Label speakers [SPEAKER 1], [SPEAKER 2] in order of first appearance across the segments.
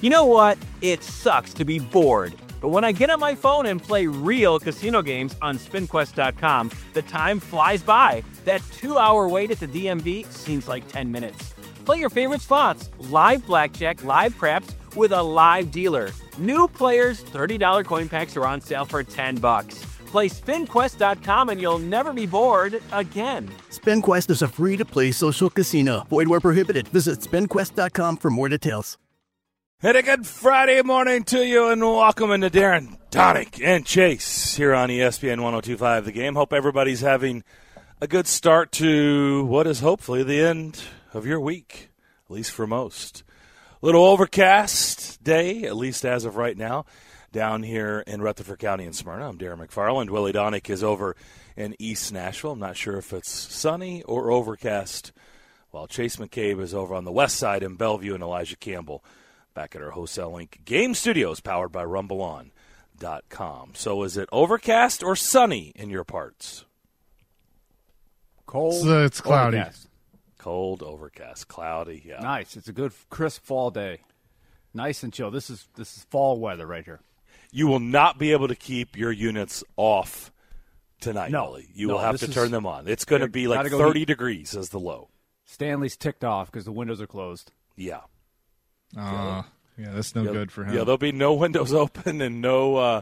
[SPEAKER 1] You know what? It sucks to be bored. But when I get on my phone and play real casino games on SpinQuest.com, the time flies by. That 2-hour wait at the DMV seems like 10 minutes. Play your favorite slots, live blackjack, live craps, with a live dealer. New players, $30 coin packs are on sale for $10. Play SpinQuest.com and you'll never be bored again.
[SPEAKER 2] SpinQuest is a free-to-play social casino. Void where prohibited. Visit SpinQuest.com for more details.
[SPEAKER 3] And a good Friday morning to you, and welcome into Darren, Tonic, and Chase here on ESPN 102.5 The Game. Hope everybody's having a good start to what is hopefully the end of your week, at least for most. A little overcast day, at least as of right now, down here in Rutherford County in Smyrna. I'm Darren McFarland. Willie Donick is over in East Nashville. I'm not sure if it's sunny or overcast, while Chase McCabe is over on the west side in Bellevue, and Elijah Campbell back at our Wholesale Link Game Studios, powered by RumbleOn.com. So is it overcast or sunny in your parts?
[SPEAKER 4] Cold.
[SPEAKER 5] It's cloudy.
[SPEAKER 4] Overcast.
[SPEAKER 3] Cold, overcast, cloudy. Yeah.
[SPEAKER 4] Nice. It's a good, crisp fall day. Nice and chill. This is fall weather right here.
[SPEAKER 3] You will not be able to keep your units off tonight, Willie. You will have to turn them on. It's going to be like 30 degrees as the low.
[SPEAKER 4] Stanley's ticked off because the windows are closed.
[SPEAKER 3] Yeah.
[SPEAKER 5] Yeah, that's no good for him.
[SPEAKER 3] Yeah, there'll be no windows open and no,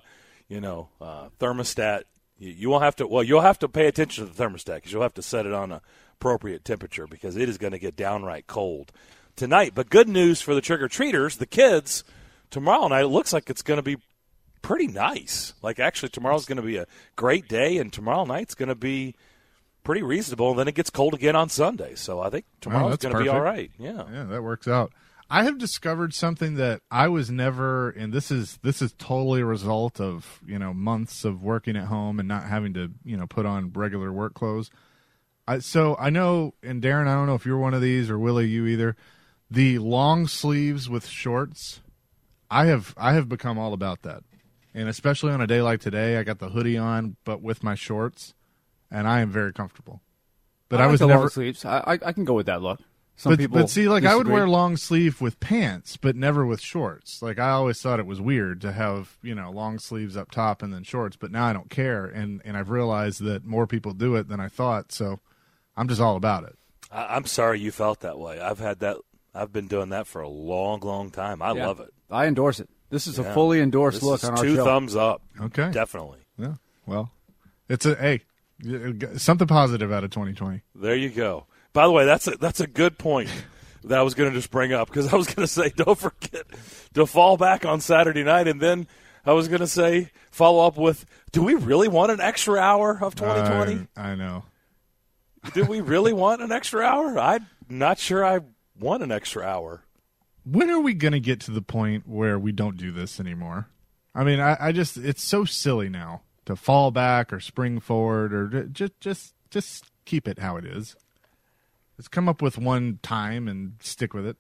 [SPEAKER 3] thermostat. You won't have to. Well, you'll have to pay attention to the thermostat because you'll have to set it on an appropriate temperature because it is going to get downright cold tonight. But good news for the trick-or-treaters, the kids, tomorrow night it looks like it's going to be pretty nice. Like, actually, tomorrow's going to be a great day, and tomorrow night's going to be pretty reasonable, and then it gets cold again on Sunday. So I think tomorrow's going to be all right. Yeah,
[SPEAKER 5] that works out. I have discovered something that I was never, and this is totally a result of, months of working at home and not having to, put on regular work clothes. So I know, and Darren, I don't know if you're one of these, or Willie, you either, the long sleeves with shorts. I have become all about that. And especially on a day like today, I got the hoodie on, but with my shorts, and I am very comfortable. But I was never
[SPEAKER 4] long sleeves. I can go with that look.
[SPEAKER 5] But see, like, I would wear long sleeve with pants, but never with shorts. Like, I always thought it was weird to have, long sleeves up top and then shorts, but now I don't care. And I've realized that more people do it than I thought, so I'm just all about it.
[SPEAKER 3] I'm sorry you felt that way. I've had that. I've been doing that for a long, long time. I love it.
[SPEAKER 4] I endorse it. This is a fully endorsed look on our show.
[SPEAKER 3] 2 thumbs up.
[SPEAKER 5] Okay.
[SPEAKER 3] Definitely.
[SPEAKER 5] Yeah. Well, it's something positive out of 2020.
[SPEAKER 3] There you go. By the way, that's a good point that I was going to just bring up because I was going to say don't forget to fall back on Saturday night, and then I was going to say follow up with, do we really want an extra hour of 2020?
[SPEAKER 5] I know.
[SPEAKER 3] Do we really want an extra hour? I'm not sure I want an extra hour.
[SPEAKER 5] When are we going to get to the point where we don't do this anymore? I mean, I just, it's so silly now to fall back or spring forward or just keep it how it is. Let's come up with one time and stick with it.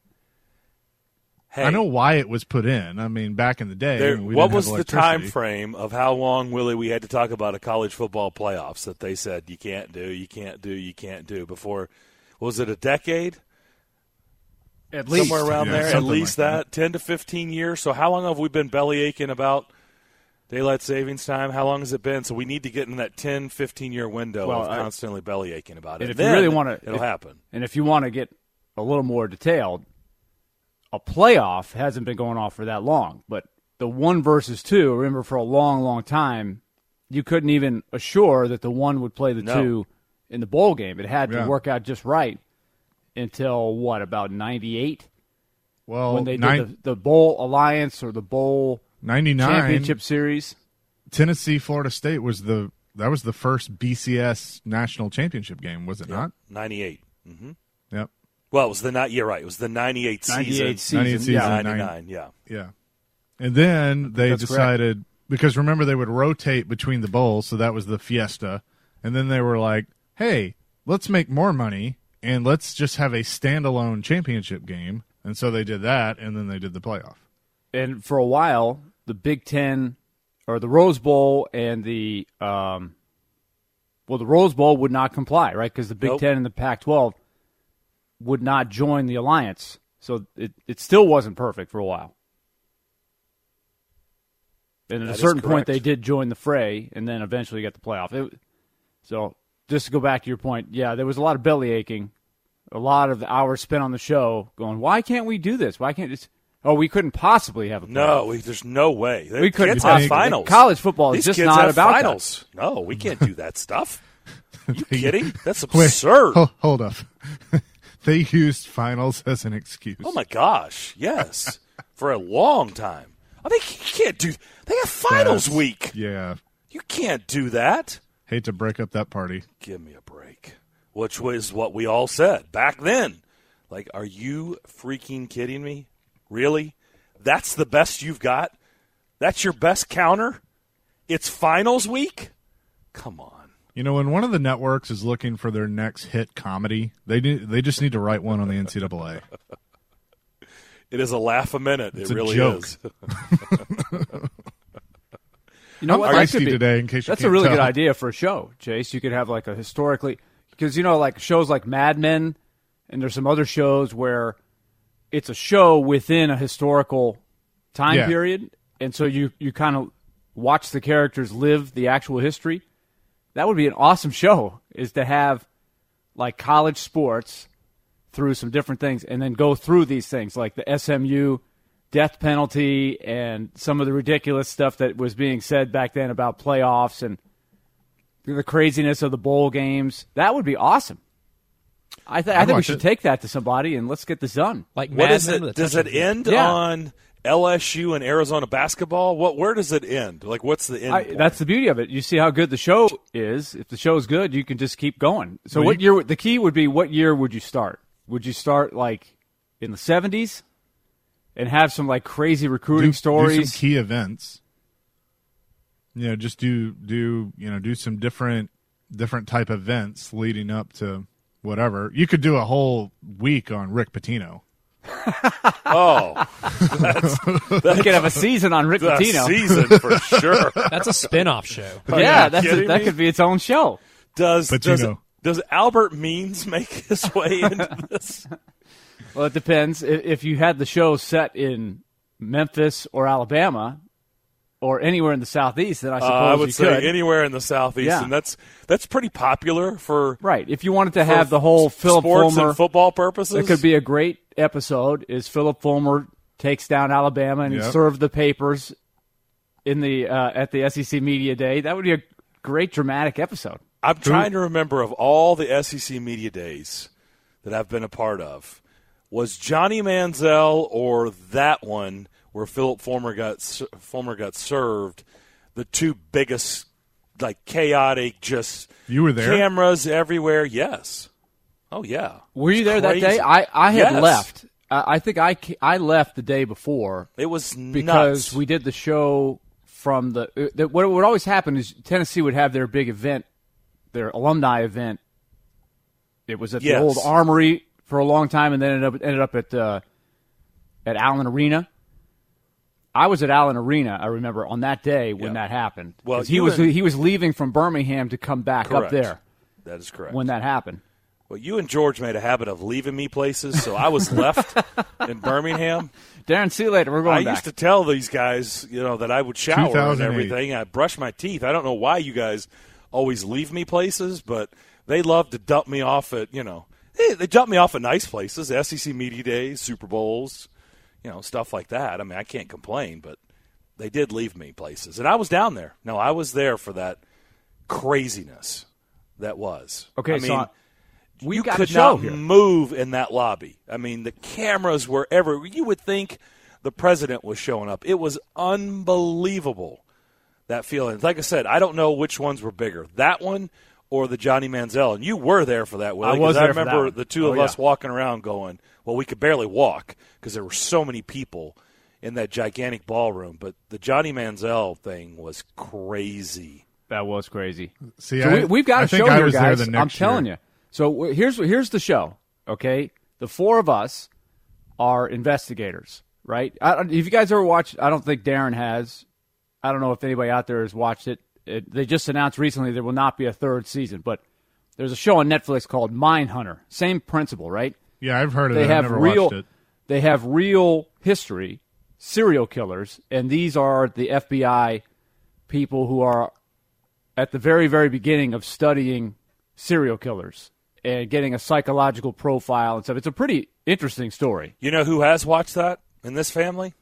[SPEAKER 3] Hey,
[SPEAKER 5] I know why it was put in. I mean, back in the day,
[SPEAKER 3] what was the time frame of how long, Willie, we had to talk about a college football playoffs that they said you can't do before? Was it a decade?
[SPEAKER 4] At least.
[SPEAKER 3] Somewhere around there. At least
[SPEAKER 5] like
[SPEAKER 3] that, 10 to 15 years. So how long have we been belly aching about daylight savings time? How long has it been? So we need to get in that 10, 15-year window of constantly belly aching about it.
[SPEAKER 4] And if you really want to,
[SPEAKER 3] it'll happen.
[SPEAKER 4] And if you want to get a little more detailed, a playoff hasn't been going on for that long. But the 1 versus 2, remember, for a long, long time, you couldn't even assure that the 1 would play the 2 in the bowl game. It had to work out just right until, about 98?
[SPEAKER 5] Well,
[SPEAKER 4] when they did the Bowl Alliance or the Bowl
[SPEAKER 5] 99
[SPEAKER 4] Championship Series.
[SPEAKER 5] Tennessee, Florida State was the first BCS national championship game, was it not?
[SPEAKER 3] 98. Mm-hmm.
[SPEAKER 5] Yep.
[SPEAKER 3] Well, it was It was the 98 season.
[SPEAKER 5] 98 season.
[SPEAKER 3] Yeah, 99.
[SPEAKER 5] Yeah. And then they decided, because remember they would rotate between the bowls, so that was the Fiesta. And then they were like, hey, let's make more money, and let's just have a standalone championship game. And so they did that, and then they did the playoff.
[SPEAKER 4] And for a while, the Big Ten, or the Rose Bowl and the Rose Bowl would not comply, right? Because the Big Ten and the Pac-12 would not join the alliance. So it still wasn't perfect for a while. And at a certain point, they did join the fray, and then eventually got the playoff. So just to go back to your point, yeah, there was a lot of belly aching, a lot of the hours spent on the show going, why can't we do this? Why can't this? Oh, we couldn't possibly have a playoff.
[SPEAKER 3] No, there's no way.
[SPEAKER 4] We couldn't
[SPEAKER 3] kids have finals.
[SPEAKER 4] College football is
[SPEAKER 3] These
[SPEAKER 4] just
[SPEAKER 3] kids
[SPEAKER 4] not
[SPEAKER 3] have
[SPEAKER 4] about
[SPEAKER 3] finals.
[SPEAKER 4] that.
[SPEAKER 3] No, we can't do that stuff. Are you kidding? That's absurd.
[SPEAKER 5] Wait, hold up. They used finals as an excuse.
[SPEAKER 3] Oh, my gosh. Yes. For a long time. I mean, you can't do – they have finals week.
[SPEAKER 5] Yeah.
[SPEAKER 3] You can't do that.
[SPEAKER 5] Hate to break up that party.
[SPEAKER 3] Give me a break. Which was what we all said back then. Like, are you freaking kidding me? Really? That's the best you've got? That's your best counter? It's finals week? Come on.
[SPEAKER 5] You know, when one of the networks is looking for their next hit comedy, they just need to write one on the NCAA.
[SPEAKER 3] It is a laugh a minute.
[SPEAKER 5] It's
[SPEAKER 3] it really
[SPEAKER 5] joke.
[SPEAKER 3] is.
[SPEAKER 4] You know what?
[SPEAKER 5] I'm icy today, in case you
[SPEAKER 4] that's
[SPEAKER 5] can't
[SPEAKER 4] a really
[SPEAKER 5] tell.
[SPEAKER 4] good idea for a show, Chase. You could have like a historically – because, you know, like shows like Mad Men, and there's some other shows where it's a show within a historical time period, and so you kind of watch the characters live the actual history. That would be an awesome show, is to have like college sports through some different things and then go through these things like the SMU death penalty and some of the ridiculous stuff that was being said back then about playoffs and the craziness of the bowl games. That would be awesome. I think we should take that to somebody and let's get this done.
[SPEAKER 6] Like
[SPEAKER 3] What
[SPEAKER 6] Mad
[SPEAKER 3] is
[SPEAKER 6] Men
[SPEAKER 3] it?
[SPEAKER 6] with a
[SPEAKER 3] Does
[SPEAKER 6] touch
[SPEAKER 3] it
[SPEAKER 6] of-
[SPEAKER 3] end on LSU and Arizona basketball? Where does it end? Like, what's the end point?
[SPEAKER 4] That's the beauty of it. You see how good the show is. If the show is good, you can just keep going. So
[SPEAKER 5] Well,
[SPEAKER 4] what year? The key would be, what year would you start? Would you start like in the 70s and have some like crazy recruiting
[SPEAKER 5] Do
[SPEAKER 4] stories?
[SPEAKER 5] some key events. You know, just do some different type events leading up to whatever. You could do a whole week on Rick Pitino.
[SPEAKER 3] Oh,
[SPEAKER 4] You could have a season on Rick
[SPEAKER 3] that
[SPEAKER 4] Pitino.
[SPEAKER 3] season for sure.
[SPEAKER 6] That's a spin-off show.
[SPEAKER 4] Yeah,
[SPEAKER 3] kidding
[SPEAKER 4] that
[SPEAKER 3] me?
[SPEAKER 4] could be its own show.
[SPEAKER 3] Does
[SPEAKER 5] Pitino.
[SPEAKER 3] does Albert Means make his way into this?
[SPEAKER 4] Well, it depends. If you had the show set in Memphis or Alabama or anywhere in the Southeast, then I suppose
[SPEAKER 3] I would
[SPEAKER 4] you
[SPEAKER 3] say
[SPEAKER 4] could.
[SPEAKER 3] anywhere in the Southeast,
[SPEAKER 4] Yeah.
[SPEAKER 3] and that's pretty popular for
[SPEAKER 4] Right. If you wanted to have the whole Philip
[SPEAKER 3] sports
[SPEAKER 4] Fulmer
[SPEAKER 3] and football purposes.
[SPEAKER 4] It could be a great episode. Is Philip Fulmer takes down Alabama and he
[SPEAKER 5] Yep.
[SPEAKER 4] served the papers in the at the SEC Media Day. That would be a great dramatic episode.
[SPEAKER 3] I'm trying to remember of all the SEC Media Days that I've been a part of. Was Johnny Manziel or that one where Philip Fulmer got served the two biggest, like, chaotic, just
[SPEAKER 5] You were there?
[SPEAKER 3] cameras everywhere? Yes. Oh, yeah.
[SPEAKER 4] Were you
[SPEAKER 3] It's
[SPEAKER 4] there that
[SPEAKER 3] crazy.
[SPEAKER 4] day? I had
[SPEAKER 3] Yes.
[SPEAKER 4] left. I think I left the day before
[SPEAKER 3] It was
[SPEAKER 4] because
[SPEAKER 3] nuts.
[SPEAKER 4] we did the show from what would always happen is Tennessee would have their big event, their alumni event. It was at
[SPEAKER 3] Yes.
[SPEAKER 4] the old Armory for a long time, and then ended up at Allen Arena. I was at Allen Arena, I remember, on that day when that happened.
[SPEAKER 3] Well,
[SPEAKER 4] 'Cause he
[SPEAKER 3] you
[SPEAKER 4] was
[SPEAKER 3] and-
[SPEAKER 4] he was leaving from Birmingham to come back up
[SPEAKER 3] Correct.
[SPEAKER 4] there
[SPEAKER 3] That is correct.
[SPEAKER 4] when that happened.
[SPEAKER 3] Well, you and George made a habit of leaving me places, so I was left in Birmingham.
[SPEAKER 4] Darren, see you later. We're
[SPEAKER 3] I
[SPEAKER 4] going back.
[SPEAKER 3] used to tell these guys, that I would shower and
[SPEAKER 5] 2008.
[SPEAKER 3] everything. I brush my teeth. I don't know why you guys always leave me places, but they love to dump me off at, they dump me off at nice places, SEC Media Days, Super Bowls, stuff like that. I mean, I can't complain, but they did leave me places. And I was down there. No, I was there for that craziness that was.
[SPEAKER 4] Okay,
[SPEAKER 3] I mean,
[SPEAKER 4] so we
[SPEAKER 3] you
[SPEAKER 4] got
[SPEAKER 3] could
[SPEAKER 4] a show
[SPEAKER 3] not
[SPEAKER 4] here.
[SPEAKER 3] move in that lobby. I mean, the cameras were everywhere. You would think the president was showing up. It was unbelievable, that feeling. Like I said, I don't know which ones were bigger, that one or the Johnny Manziel. And you were there for that, Willie.
[SPEAKER 4] I was
[SPEAKER 3] 'cause
[SPEAKER 4] there for that
[SPEAKER 3] remember
[SPEAKER 4] one.
[SPEAKER 3] the two of
[SPEAKER 4] Oh,
[SPEAKER 3] us
[SPEAKER 4] yeah.
[SPEAKER 3] walking around going, well, we could barely walk because there were so many people in that gigantic ballroom. But the Johnny Manziel thing was crazy.
[SPEAKER 4] That was crazy.
[SPEAKER 5] See,
[SPEAKER 4] So we've got
[SPEAKER 5] I
[SPEAKER 4] a
[SPEAKER 5] think
[SPEAKER 4] show
[SPEAKER 5] I
[SPEAKER 4] here,
[SPEAKER 5] was there
[SPEAKER 4] guys.
[SPEAKER 5] the
[SPEAKER 4] I'm
[SPEAKER 5] next
[SPEAKER 4] telling
[SPEAKER 5] year.
[SPEAKER 4] you. So here's the show. Okay, the four of us are investigators, right? Have you guys ever watched? I don't think Darren has. I don't know if anybody out there has watched it. They just announced recently there will not be a third season, but there's a show on Netflix called Mindhunter. Same principle, right?
[SPEAKER 5] Yeah, I've heard of
[SPEAKER 4] They
[SPEAKER 5] it.
[SPEAKER 4] have
[SPEAKER 5] I've never
[SPEAKER 4] real.
[SPEAKER 5] watched it.
[SPEAKER 4] they have real history, serial killers, and these are the FBI people who are at the very, very beginning of studying serial killers and getting a psychological profile and stuff. It's a pretty interesting story.
[SPEAKER 3] You know who has watched that in this family?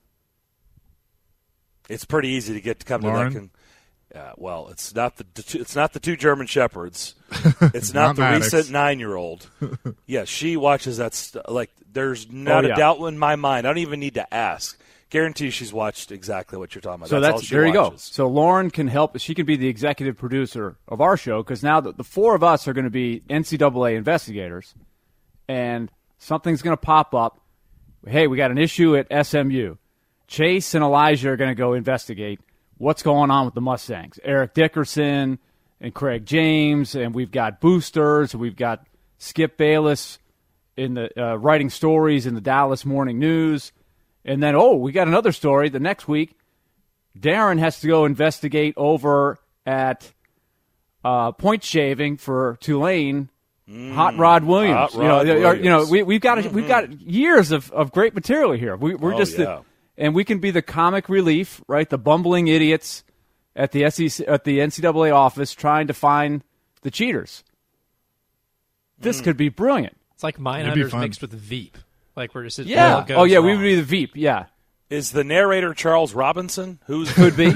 [SPEAKER 3] It's pretty easy to come
[SPEAKER 5] Lauren?
[SPEAKER 3] to that. Well, it's not the two German shepherds. It's not the
[SPEAKER 5] Maddox.
[SPEAKER 3] recent 9-year-old. Yeah, she watches that. Like, there's not a doubt in my mind. I don't even need to ask. Guarantee she's watched exactly what you're talking about.
[SPEAKER 4] So
[SPEAKER 3] that's all she
[SPEAKER 4] there you go.
[SPEAKER 3] watches.
[SPEAKER 4] So Lauren can help. She can be the executive producer of our show because now the four of us are going to be NCAA investigators, and something's going to pop up. Hey, we got an issue at SMU. Chase and Elijah are going to go investigate what's going on with the Mustangs. Eric Dickerson and Craig James, and we've got boosters. We've got Skip Bayless in the writing stories in the Dallas Morning News. And then, we got another story the next week. Darren has to go investigate over at point shaving for Tulane. Hot Rod Williams.
[SPEAKER 3] Hot Rod Williams.
[SPEAKER 4] We've got years of great material here. We're and we can be the comic relief, right? The bumbling idiots at the SEC, at the NCAA office trying to find the cheaters. This could be brilliant.
[SPEAKER 6] It's like Mindhunters mixed with Veep. Like we're just
[SPEAKER 4] we would be the Veep. Yeah.
[SPEAKER 3] Is the narrator Charles Robinson?
[SPEAKER 4] Could be.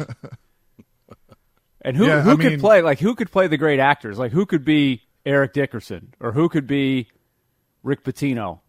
[SPEAKER 4] And who could play? Like who could play the great actors? Like who could be Eric Dickerson or who could be Rick Pitino?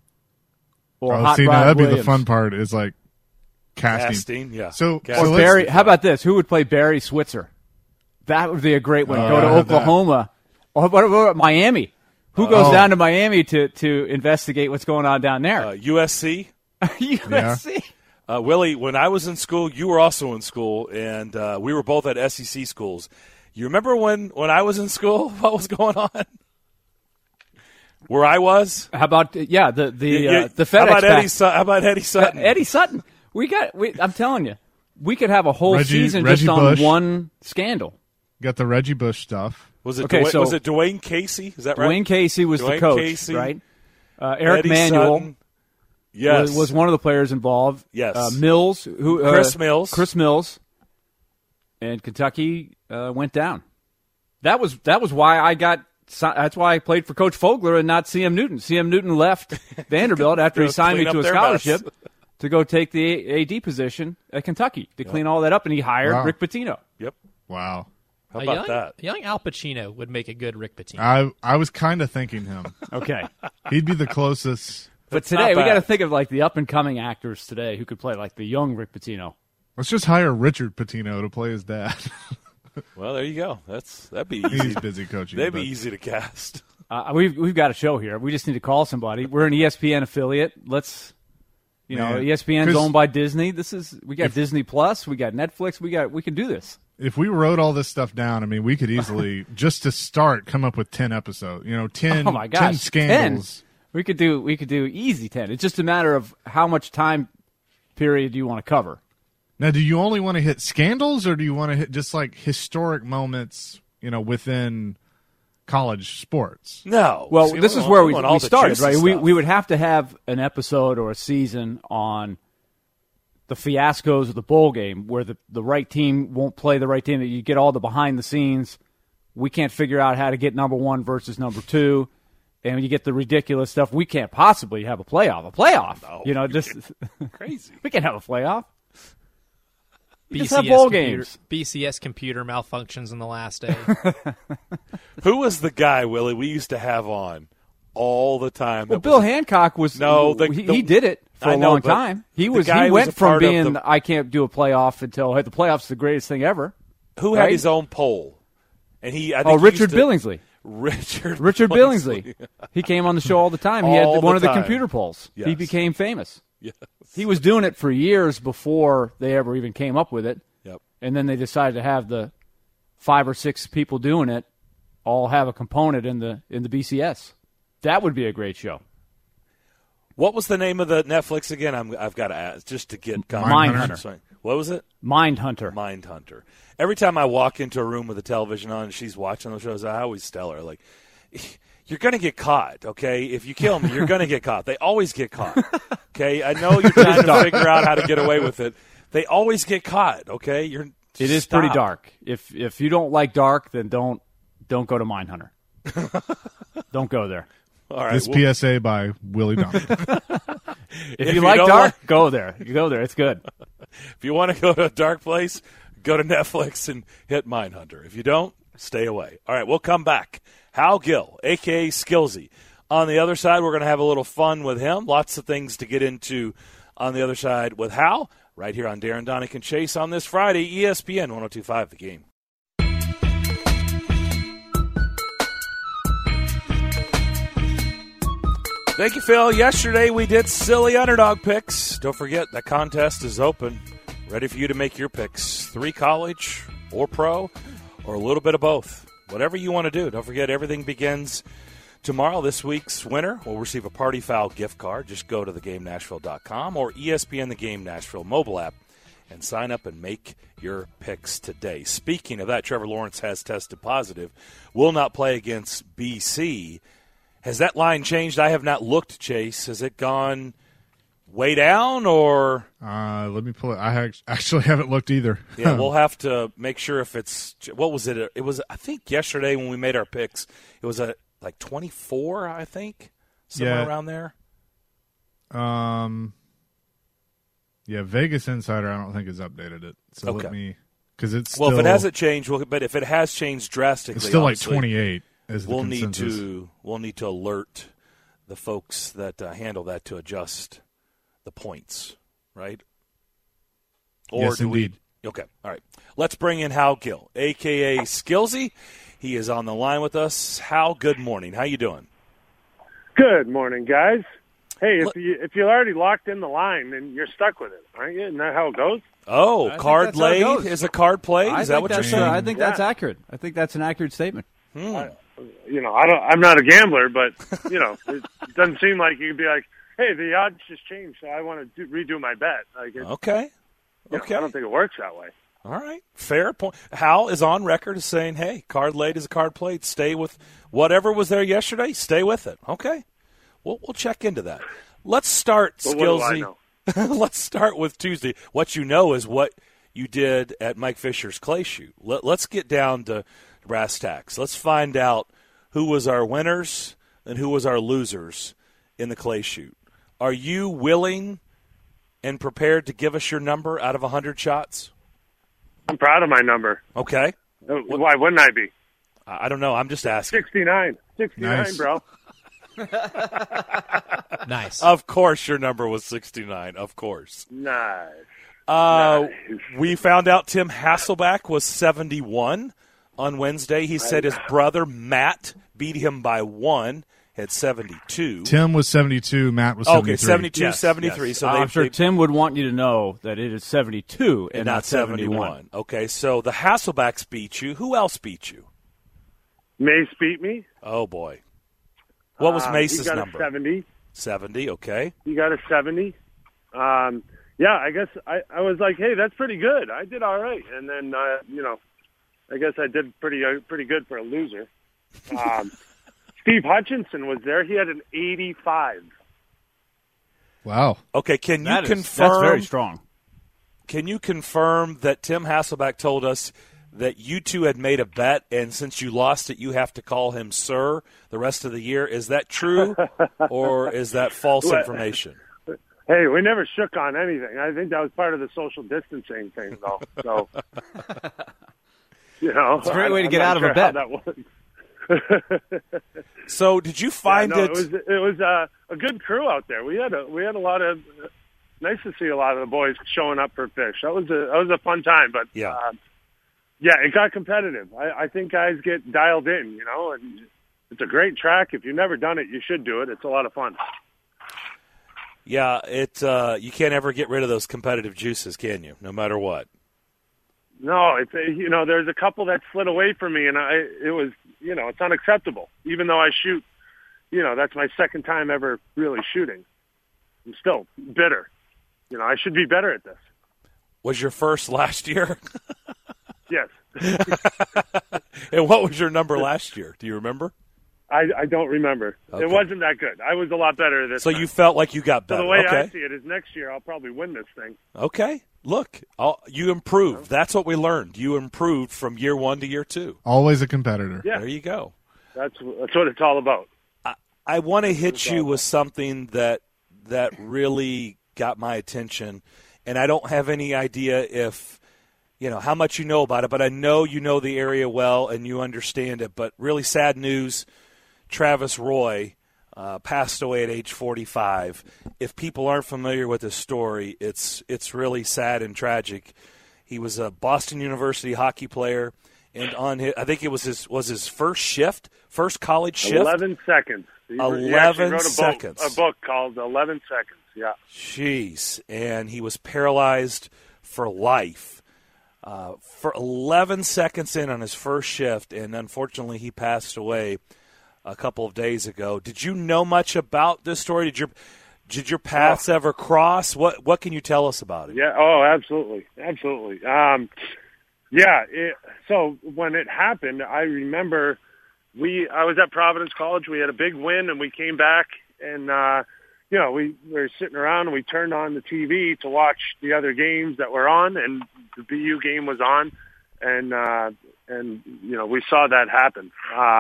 [SPEAKER 4] Or Hot Rod
[SPEAKER 5] that'd
[SPEAKER 4] Williams.
[SPEAKER 5] be the fun part. Is like casting.
[SPEAKER 3] Yeah.
[SPEAKER 5] So
[SPEAKER 4] or Barry. How about this? Who would play Barry Switzer? That would be a great one. Go to Oklahoma. Or what about Miami? Who goes down to Miami to investigate what's going on down there?
[SPEAKER 3] USC.
[SPEAKER 4] USC.
[SPEAKER 3] Willie, when I was in school, you were also in school, and we were both at SEC schools. You remember when I was in school, what was going on? Where I was?
[SPEAKER 4] How about the FedEx?
[SPEAKER 3] How about Eddie Sutton?
[SPEAKER 4] Eddie Sutton. I'm telling you, we could have a whole season
[SPEAKER 5] Reggie
[SPEAKER 4] just on
[SPEAKER 5] Bush.
[SPEAKER 4] one scandal.
[SPEAKER 5] Got the Reggie Bush stuff.
[SPEAKER 3] Was it
[SPEAKER 4] was
[SPEAKER 3] it Dwayne Casey? Is that right?
[SPEAKER 4] Dwayne Casey was the coach,
[SPEAKER 3] Casey,
[SPEAKER 4] right? Eric
[SPEAKER 3] Eddie
[SPEAKER 4] Manuel
[SPEAKER 3] Sutton. Yes.
[SPEAKER 4] was one of the players involved.
[SPEAKER 3] Yes.
[SPEAKER 4] Mills,
[SPEAKER 3] Chris Mills,
[SPEAKER 4] and Kentucky went down. That was why I got. That's why I played for Coach Fogler and not CM Newton. CM Newton left Vanderbilt after he signed me to a scholarship to go take the AD position at Kentucky to clean all that up, and he hired Rick Pitino.
[SPEAKER 3] Yep.
[SPEAKER 5] Wow.
[SPEAKER 3] How about that?
[SPEAKER 6] A young Al Pacino would make a good Rick Pitino.
[SPEAKER 5] I was kind of thinking him.
[SPEAKER 4] Okay.
[SPEAKER 5] He'd be the closest.
[SPEAKER 4] But today, we got to think of like the up-and-coming actors today who could play like the young Rick Pitino.
[SPEAKER 5] Let's just hire Richard Pitino to play his dad.
[SPEAKER 3] Well, there you go. That'd be easy.
[SPEAKER 5] He's busy coaching.
[SPEAKER 3] That'd be easy to cast.
[SPEAKER 4] We've got a show here. We just need to call somebody. We're an ESPN affiliate. Let's, ESPN's owned by Disney. We got Disney Plus. We got Netflix. We can do this.
[SPEAKER 5] If we wrote all this stuff down, I mean, we could easily, just to start, come up with 10 episodes. 10,
[SPEAKER 4] oh my gosh,
[SPEAKER 5] 10 scandals.
[SPEAKER 4] 10. We could do easy 10. It's just a matter of how much time period you want to cover.
[SPEAKER 5] Now, do you only want to hit scandals, or do you want to hit just like historic moments, within college sports?
[SPEAKER 3] No.
[SPEAKER 4] Well,
[SPEAKER 3] See,
[SPEAKER 4] this is where we started, right?
[SPEAKER 3] We
[SPEAKER 4] We would have to have an episode or a season on the fiascos of the bowl game where the right team won't play the right team, that you get all the behind the scenes. We can't figure out how to get number one versus number two. And you get the ridiculous stuff. We can't possibly have a playoff.
[SPEAKER 3] No,
[SPEAKER 4] just
[SPEAKER 3] crazy.
[SPEAKER 4] We can't have a playoff. Just have bowl games.
[SPEAKER 6] BCS computer malfunctions on the last day.
[SPEAKER 3] Who was the guy, Willie, we used to have on all the time?
[SPEAKER 4] Well, Bill Hancock was. No, he did it for a long time. He went from being I can't do a playoff until the playoff's the greatest thing ever.
[SPEAKER 3] Who had his own poll? And
[SPEAKER 4] Richard Billingsley.
[SPEAKER 3] Richard
[SPEAKER 4] Billingsley. He came on the show all the time. He had one of the computer polls.
[SPEAKER 3] Yes.
[SPEAKER 4] He became famous.
[SPEAKER 3] Yes.
[SPEAKER 4] He was doing it for years before they ever even came up with it.
[SPEAKER 3] Yep.
[SPEAKER 4] And then they decided to have the 5 or 6 people doing it all have a component in the BCS. That would be a great show.
[SPEAKER 3] What was the name of the Netflix again? I've got to ask just to get
[SPEAKER 4] Mindhunter.
[SPEAKER 3] What was it?
[SPEAKER 4] Mindhunter.
[SPEAKER 3] Mindhunter. Every time I walk into a room with a television on and she's watching those shows, I always tell her, like, you're going to get caught, okay? If you kill them, you're going to get caught. They always get caught, okay? I know you're trying to figure out how to get away with it. They always get caught, okay?
[SPEAKER 4] It is pretty dark. If you don't like dark, then don't go to Mindhunter. Don't go there.
[SPEAKER 3] All right.
[SPEAKER 5] This PSA by Willie Dominic.
[SPEAKER 4] If you like dark, go there. You go there. It's good.
[SPEAKER 3] If you want to go to a dark place, go to Netflix and hit Mindhunter. If you don't, stay away. All right, we'll come back. Hal Gill, a.k.a. Skillsy. On the other side, we're going to have a little fun with him. Lots of things to get into on the other side with Hal, right here on Darren, Donick, and Chase on this Friday, ESPN 102.5 The Game. Thank you, Phil. Yesterday we did silly underdog picks. Don't forget, that contest is open. Ready for you to make your picks. 3 college or pro or a little bit of both. Whatever you want to do. Don't forget, everything begins tomorrow. This week's winner will receive a Party Foul gift card. Just go to thegamenashville.com or ESPN The Game Nashville mobile app and sign up and make your picks today. Speaking of that, Trevor Lawrence has tested positive. Will not play against BC. Has that line changed? I have not looked, Chase. Has it gone way down or?
[SPEAKER 5] Let me pull it. I actually haven't looked either.
[SPEAKER 3] Yeah, we'll have to make sure if it's – what was it? It was, I think, yesterday when we made our picks, it was like 24, I think, somewhere around there.
[SPEAKER 5] Yeah, Vegas Insider I don't think has updated it. So
[SPEAKER 3] okay.
[SPEAKER 5] Let me – because it's
[SPEAKER 3] well,
[SPEAKER 5] still,
[SPEAKER 3] if it hasn't changed, but if it has changed drastically,
[SPEAKER 5] it's still like 28.
[SPEAKER 3] We'll need to alert the folks that handle that to adjust the points, right? Or
[SPEAKER 5] yes, indeed.
[SPEAKER 3] Okay, all right. Let's bring in Hal Gill, a.k.a. Skillsy. He is on the line with us. Hal, good morning. How you doing?
[SPEAKER 7] Good morning, guys. Hey, if you're already locked in the line, then you're stuck with it, aren't you? Isn't that how it goes?
[SPEAKER 3] Oh, card laid is a card play? Is that what you're saying?
[SPEAKER 4] I think that's accurate. I think that's an accurate statement.
[SPEAKER 7] I'm not a gambler, but it doesn't seem like you could be like, hey, the odds just changed, so I want to redo my bet.
[SPEAKER 3] Okay.
[SPEAKER 7] I don't think it works that way.
[SPEAKER 3] All right, fair point. Hal is on record as saying, hey, card laid is a card played. Stay with whatever was there yesterday. Stay with it. Okay, we'll check into that. Let's start, Skillsy. Let's start with Tuesday. What you know is what you did at Mike Fisher's clay shoot. Let's get down to brass tacks. Let's find out who was our winners and who was our losers in the clay shoot. Are you willing and prepared to give us your number out of 100 shots?
[SPEAKER 7] I'm proud of my number.
[SPEAKER 3] Okay.
[SPEAKER 7] Why wouldn't I be?
[SPEAKER 3] I don't know. I'm just asking.
[SPEAKER 7] 69. 69,
[SPEAKER 5] nice.
[SPEAKER 7] Bro.
[SPEAKER 6] Nice.
[SPEAKER 3] Of course your number was 69. Of course.
[SPEAKER 7] Nice.
[SPEAKER 3] We found out Tim Hasselback was 71 on Wednesday. He said his brother Matt beat him by 1 at 72.
[SPEAKER 5] Tim was 72. Matt was 73.
[SPEAKER 3] Okay, 72,
[SPEAKER 4] yes,
[SPEAKER 3] 73.
[SPEAKER 4] Yes.
[SPEAKER 3] So
[SPEAKER 4] I'm sure Tim would want you to know that it is 72 and not 71.
[SPEAKER 3] Okay, so the Hasselbacks beat you. Who else beat you?
[SPEAKER 7] Mace beat me.
[SPEAKER 3] Oh, boy. What was Mace's
[SPEAKER 7] number?
[SPEAKER 3] number?
[SPEAKER 7] A 70.
[SPEAKER 3] 70, okay.
[SPEAKER 7] He got a 70. I guess I was like, hey, that's pretty good. I did all right. And then, I guess I did pretty good for a loser. Steve Hutchinson was there. He had an 85.
[SPEAKER 5] Wow.
[SPEAKER 3] Okay, can you confirm?
[SPEAKER 4] That's very strong.
[SPEAKER 3] Can you confirm that Tim Hasselback told us that you two had made a bet, and since you lost it, you have to call him sir the rest of the year? Is that true, or is that false information?
[SPEAKER 7] Hey, we never shook on anything. I think that was part of the social distancing thing, though. So,
[SPEAKER 4] it's a great way to get out of a bet.
[SPEAKER 3] So, did you find it?
[SPEAKER 7] It was a good crew out there. We had a lot of nice to see a lot of the boys showing up for fish. That was a fun time. But it got competitive. I think guys get dialed in, and it's a great track. If you've never done it, you should do it. It's a lot of fun.
[SPEAKER 3] Yeah, you can't ever get rid of those competitive juices, can you? No matter what.
[SPEAKER 7] No, there's a couple that slid away from me, and it was, it's unacceptable. Even though I shoot, that's my second time ever really shooting. I'm still bitter. I should be better at this.
[SPEAKER 3] Was your first last year?
[SPEAKER 7] Yes.
[SPEAKER 3] And what was your number last year? Do you remember?
[SPEAKER 7] I don't remember.
[SPEAKER 3] Okay.
[SPEAKER 7] It wasn't that good. I was a lot better this time.
[SPEAKER 3] So you felt like you got better.
[SPEAKER 7] So the way
[SPEAKER 3] okay.
[SPEAKER 7] I see it is next year I'll probably win this thing.
[SPEAKER 3] Okay. Look, you improved. That's what we learned. You improved from year 1 to year 2.
[SPEAKER 5] Always a competitor.
[SPEAKER 7] Yeah.
[SPEAKER 3] There you go.
[SPEAKER 7] That's what it's all about.
[SPEAKER 3] I want to hit you with something that really got my attention, and I don't have any idea if how much you know about it, but I know you know the area well and you understand it. But really sad news, Travis Roy passed away at age 45. If people aren't familiar with his story, it's really sad and tragic. He was a Boston University hockey player, and I think it was his first college shift.
[SPEAKER 7] 11 seconds.
[SPEAKER 3] 11
[SPEAKER 7] wrote
[SPEAKER 3] seconds.
[SPEAKER 7] A book called 11 Seconds. Yeah.
[SPEAKER 3] Jeez, and he was paralyzed for life. For 11 seconds in on his first shift, and unfortunately he passed away a couple of days ago. Did you know much about this story? Did your paths ever cross? What can you tell us about it?
[SPEAKER 7] Yeah. Oh, absolutely. So when it happened, I remember I was at Providence College. We had a big win, and we came back, and we were sitting around, and we turned on the TV to watch the other games that were on, and the BU game was on, and we saw that happen.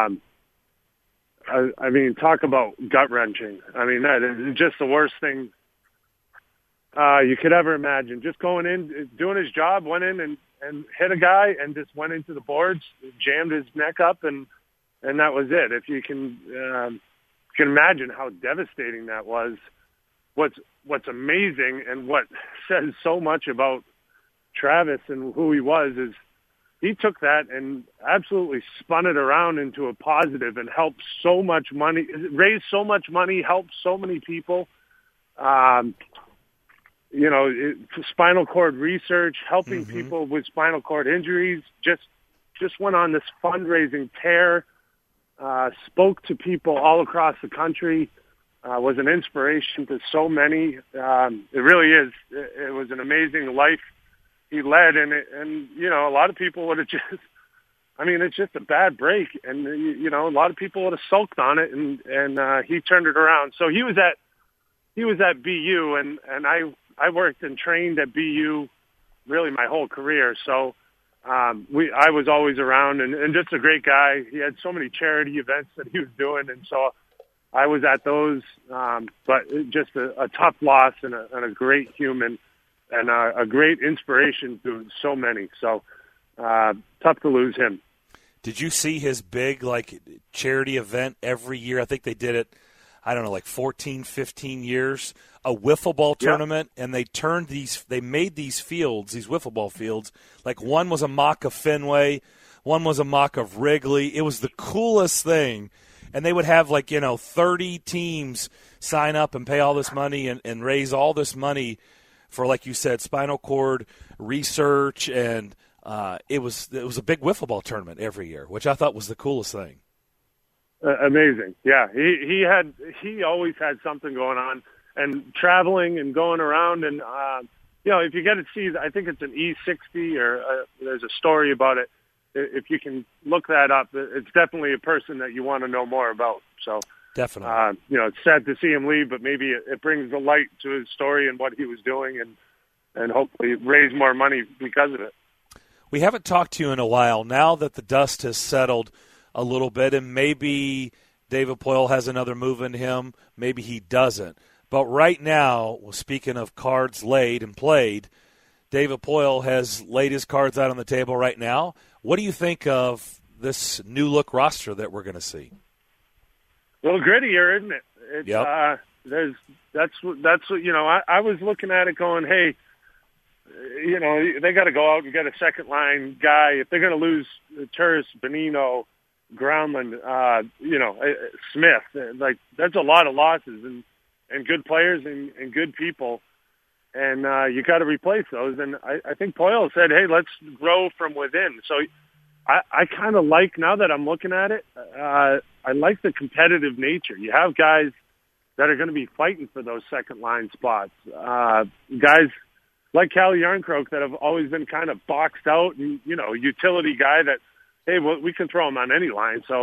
[SPEAKER 7] I mean, talk about gut-wrenching. I mean, that is just the worst thing you could ever imagine. Just going in, doing his job, went in and hit a guy and just went into the boards, jammed his neck up, and that was it. If you can imagine how devastating that was, what's amazing and what says so much about Travis and who he was is he took that and absolutely spun it around into a positive and helped so much money, raised so much money, helped so many people. Spinal cord research, helping people with spinal cord injuries, just went on this fundraising tear, spoke to people all across the country, was an inspiration to so many. It really is. It was an amazing life he led, and a lot of people would have it's just a bad break, and a lot of people would have sulked on it, and he turned it around. So he was at BU, and I worked and trained at BU really my whole career. So I was always around, and just a great guy. He had so many charity events that he was doing, and so I was at those. But just a tough loss and a great human. And a great inspiration to so many. So tough to lose him.
[SPEAKER 3] Did you see his big charity event every year? I think they did it, 14, 15 years. A wiffle ball tournament, and they made these fields, these wiffle ball fields. One was a mock of Fenway, one was a mock of Wrigley. It was the coolest thing. And they would have 30 teams sign up and pay all this money and raise all this money for, like you said, spinal cord research, and it was a big wiffle ball tournament every year, which I thought was the coolest thing.
[SPEAKER 7] Amazing, yeah. He always had something going on, and traveling and going around, and if you get to see, I think it's an E60 or there's a story about it. If you can look that up, it's definitely a person that you want to know more about. So.
[SPEAKER 3] Definitely.
[SPEAKER 7] It's sad to see him leave, but maybe it brings the light to his story and what he was doing, and hopefully raise more money because of it.
[SPEAKER 3] We haven't talked to you in a while. Now that the dust has settled a little bit, and maybe David Poile has another move in him, maybe he doesn't. But right now, speaking of cards laid and played, David Poile has laid his cards out on the table right now. What do you think of this new look roster that we're going to see?
[SPEAKER 7] A little grittier, isn't it?
[SPEAKER 3] Yep.
[SPEAKER 7] That's what I was looking at it going, hey, they got to go out and get a second line guy if they're going to lose Turris, Bonino, Groundland, Smith. That's a lot of losses and good players and good people, and you got to replace those. And I think Poile said, hey, let's grow from within. So I kind of like, now that I'm looking at it, I like the competitive nature. You have guys that are going to be fighting for those second-line spots. Guys like Calle Jarnkrok that have always been kind of boxed out and, utility guy that, hey, we can throw him on any line. So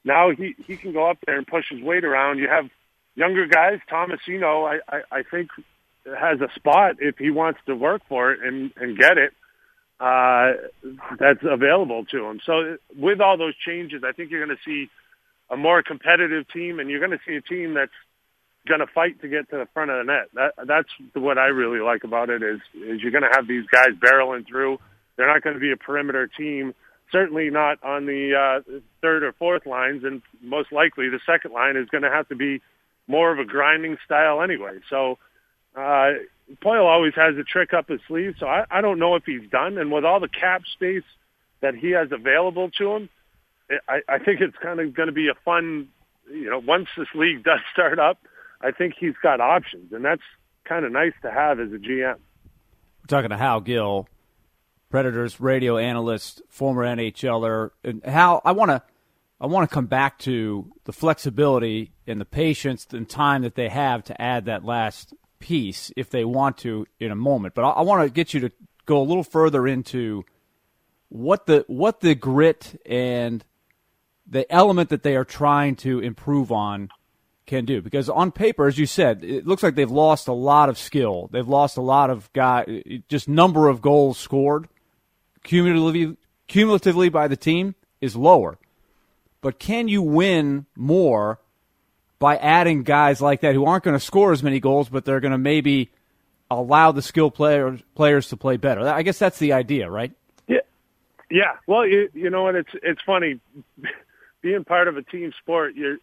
[SPEAKER 7] now he can go up there and push his weight around. You have younger guys. Tomasino, I think, has a spot if he wants to work for it and get it. That's available to him. So with all those changes, I think you're going to see a more competitive team, and you're going to see a team that's going to fight to get to the front of the net. That's what I really like about it is you're going to have these guys barreling through. They're not going to be a perimeter team, certainly not on the third or fourth lines, and most likely the second line is going to have to be more of a grinding style anyway. So Poile always has a trick up his sleeve, so I don't know if he's done. And with all the cap space that he has available to him, I think it's kind of going to be a fun, once this league does start up, I think he's got options, and that's kind of nice to have as a GM.
[SPEAKER 4] We're talking to Hal Gill, Predators radio analyst, former NHLer. And Hal, I want to come back to the flexibility and the patience and time that they have to add that last piece if they want to in a moment. But I want to get you to go a little further into what the grit and the element that they are trying to improve on can do. Because on paper, as you said, it looks like they've lost a lot of skill. They've lost a lot of just number of goals scored cumulatively by the team is lower. But can you win more by adding guys like that who aren't going to score as many goals, but they're going to maybe allow the skill players to play better? I guess that's the idea, right?
[SPEAKER 7] Yeah. Well, you know what? It's funny being part of a team sport. You're,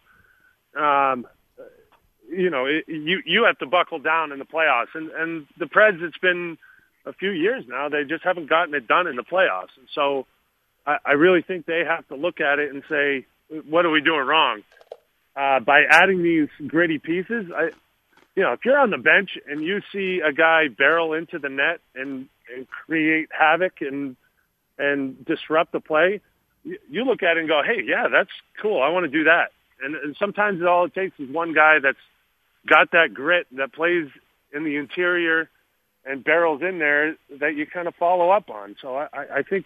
[SPEAKER 7] you have to buckle down in the playoffs, and the Preds. It's been a few years now. They just haven't gotten it done in the playoffs, and so I really think they have to look at it and say, what are we doing wrong? By adding these gritty pieces, if you're on the bench and you see a guy barrel into the net and create havoc and disrupt the play, you look at it and go, hey, yeah, that's cool. I want to do that. And sometimes all it takes is one guy that's got that grit, that plays in the interior and barrels in there, that you kind of follow up on. So I think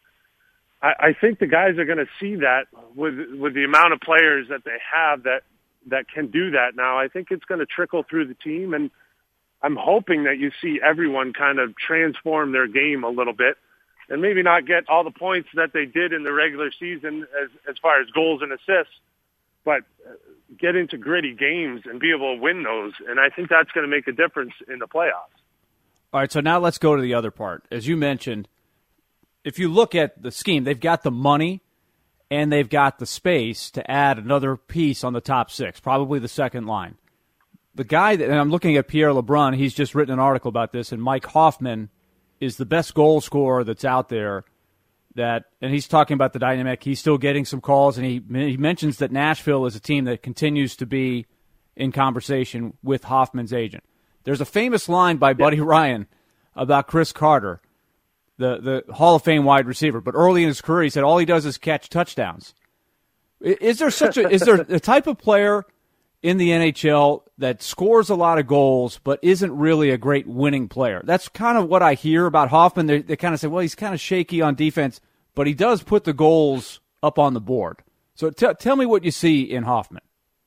[SPEAKER 7] the guys are going to see that with the amount of players that they have that can do that now. I think it's going to trickle through the team, and I'm hoping that you see everyone kind of transform their game a little bit and maybe not get all the points that they did in the regular season as far as goals and assists, but get into gritty games and be able to win those. And I think that's going to make a difference in the playoffs.
[SPEAKER 4] All right, so now let's go to the other part. As you mentioned, if you look at the scheme, they've got the money and they've got the space to add another piece on the top six, probably the second line. The guy and I'm looking at Pierre LeBrun, he's just written an article about this, and Mike Hoffman is the best goal scorer that's out there. And he's talking about the dynamic. He's still getting some calls, and he mentions that Nashville is a team that continues to be in conversation with Hoffman's agent. There's a famous line by Buddy Ryan about Chris Carter, the Hall of Fame wide receiver, but early in his career he said all he does is catch touchdowns. Is there a type of player in the NHL that scores a lot of goals but isn't really a great winning player? That's kind of what I hear about Hoffman. They kind of say, well, he's kind of shaky on defense, but he does put the goals up on the board. So tell me what you see in Hoffman.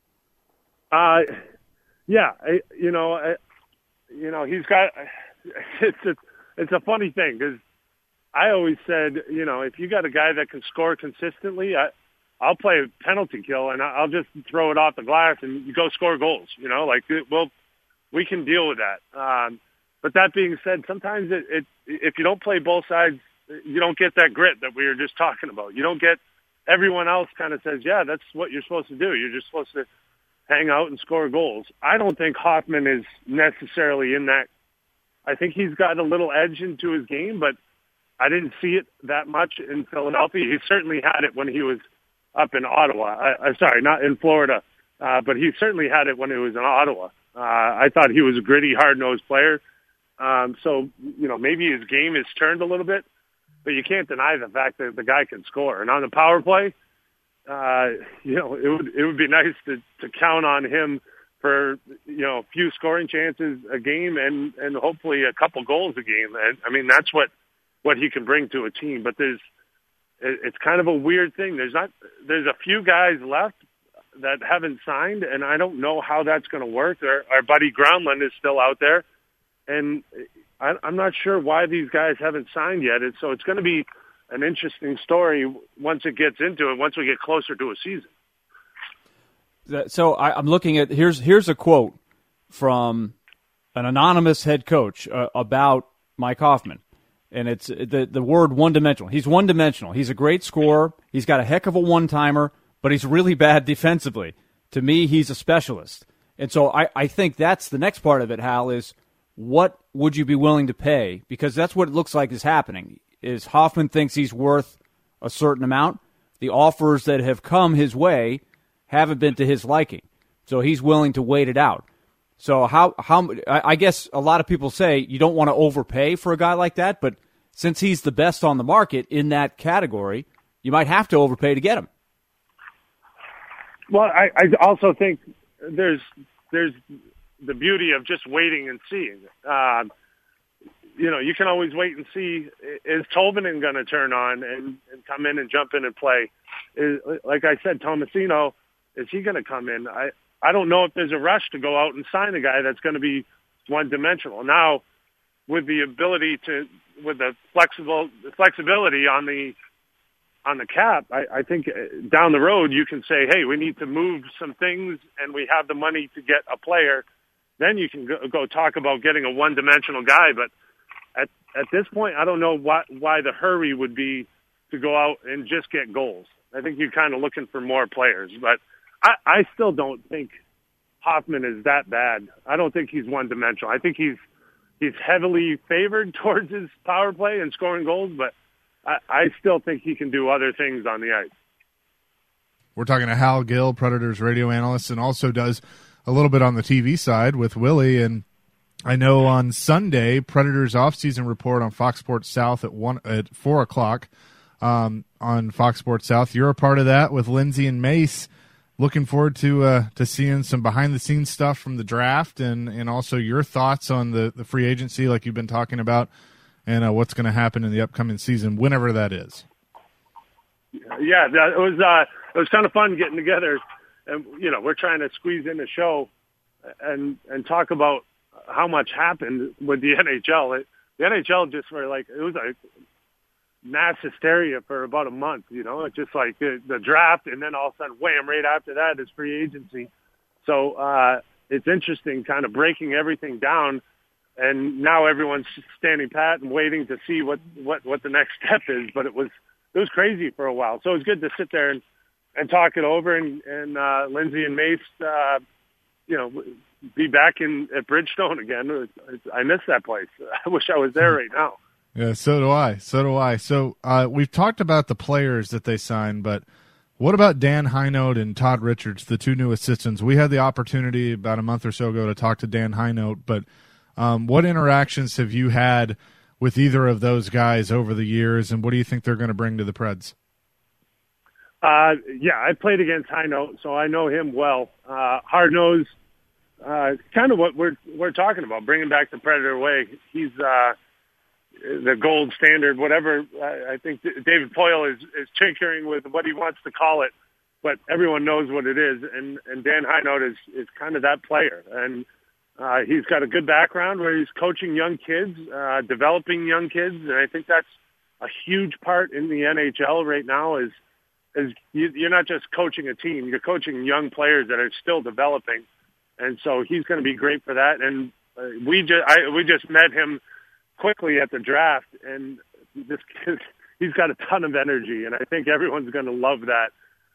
[SPEAKER 4] He's got it's a funny thing because I always said, if you got a guy that can score consistently, I'll play a penalty kill and I'll just throw it off the glass and you go score goals. We can deal with that. But that being said, sometimes if you don't play both sides, you don't get that grit that we were just talking about. You don't get everyone else kind of says, yeah, that's what you're supposed to do. You're just supposed to hang out and score goals. I don't think Hoffman is necessarily in that. I think he's got a little edge into his game, but I didn't see it that much in Philadelphia. He certainly had it when he was up in Ottawa. Not in Florida, but he certainly had it when he was in Ottawa. I thought he was a gritty, hard-nosed player. So maybe his game has turned a little bit, but you can't deny the fact that the guy can score. And on the power play, it would be nice to count on him for a few scoring chances a game and hopefully a couple goals a game. And I mean that's what he can bring to a team. But
[SPEAKER 7] it's kind of a weird thing. There's a few guys left that haven't signed, and I don't know how that's going to work. Our buddy Groundland is still out there, and I'm not sure why these guys haven't signed yet. So it's going to be an interesting story once it gets into it, once we get closer to a season.
[SPEAKER 4] So I'm looking at here's a quote from an anonymous head coach about Mike Hoffman, and it's the word one-dimensional. He's one-dimensional. He's a great scorer. He's got a heck of a one-timer, but he's really bad defensively. To me, he's a specialist. And so I think that's the next part of it, Hal, is what would you be willing to pay? Because that's what it looks like is happening, is Hoffman thinks he's worth a certain amount. The offers that have come his way haven't been to his liking. So he's willing to wait it out. So how I guess a lot of people say you don't want to overpay for a guy like that, but since he's the best on the market in that category, you might have to overpay to get him.
[SPEAKER 7] Well, I also think there's the beauty of just waiting and seeing. You can always wait and see, is Tolvanen going to turn on and come in and jump in and play? Like I said, Tomasino, is he going to come in? I don't know if there's a rush to go out and sign a guy that's going to be one-dimensional. Now, with the ability with the flexibility on the cap, I think down the road you can say, hey, we need to move some things and we have the money to get a player. Then you can go talk about getting a one-dimensional guy. But at this point, I don't know why the hurry would be to go out and just get goals. I think you're kind of looking for more players. But I still don't think Hoffman is that bad. I don't think he's one-dimensional. I think he's heavily favored towards his power play and scoring goals, but I still think he can do other things on the ice.
[SPEAKER 5] We're talking to Hal Gill, Predators radio analyst, and also does a little bit on the TV side with Willie. And I know on Sunday, Predators off-season report on Fox Sports South at 4 o'clock on Fox Sports South. You're a part of that with Lindsay and Mace. Looking forward to seeing some behind-the-scenes stuff from the draft and also your thoughts on the free agency like you've been talking about and what's going to happen in the upcoming season, whenever that is.
[SPEAKER 7] Yeah, it was kind of fun getting together. And, we're trying to squeeze in a show and talk about how much happened with the NHL. The NHL just were like, it was like mass hysteria for about a month, It's just like the draft, and then all of a sudden, wham, right after that is free agency. So it's interesting kind of breaking everything down, and now everyone's standing pat and waiting to see what the next step is. But it was crazy for a while. So it was good to sit there and talk it over, and Lindsay and Mace, be back at Bridgestone again. I miss that place. I wish I was there right now.
[SPEAKER 5] Yeah, so do I. So we've talked about the players that they signed, but what about Dan Heinold and Todd Richards, the two new assistants? We had the opportunity about a month or so ago to talk to Dan Heinold, but what interactions have you had with either of those guys over the years, and what do you think they're going to bring to the Preds?
[SPEAKER 7] Yeah, I played against Heinold, so I know him well. Hard-nosed, kind of what we're talking about, bringing back the Predator way. He's the gold standard, whatever. I think David Poyle is tinkering with what he wants to call it, but everyone knows what it is. And Dan Heinold is kind of that player. And he's got a good background where he's coaching young kids, developing young kids. And I think that's a huge part in the NHL right now is you're not just coaching a team, you're coaching young players that are still developing. And so he's going to be great for that. And we just met him quickly at the draft, and this kid, he's got a ton of energy, and I think everyone's going to love that.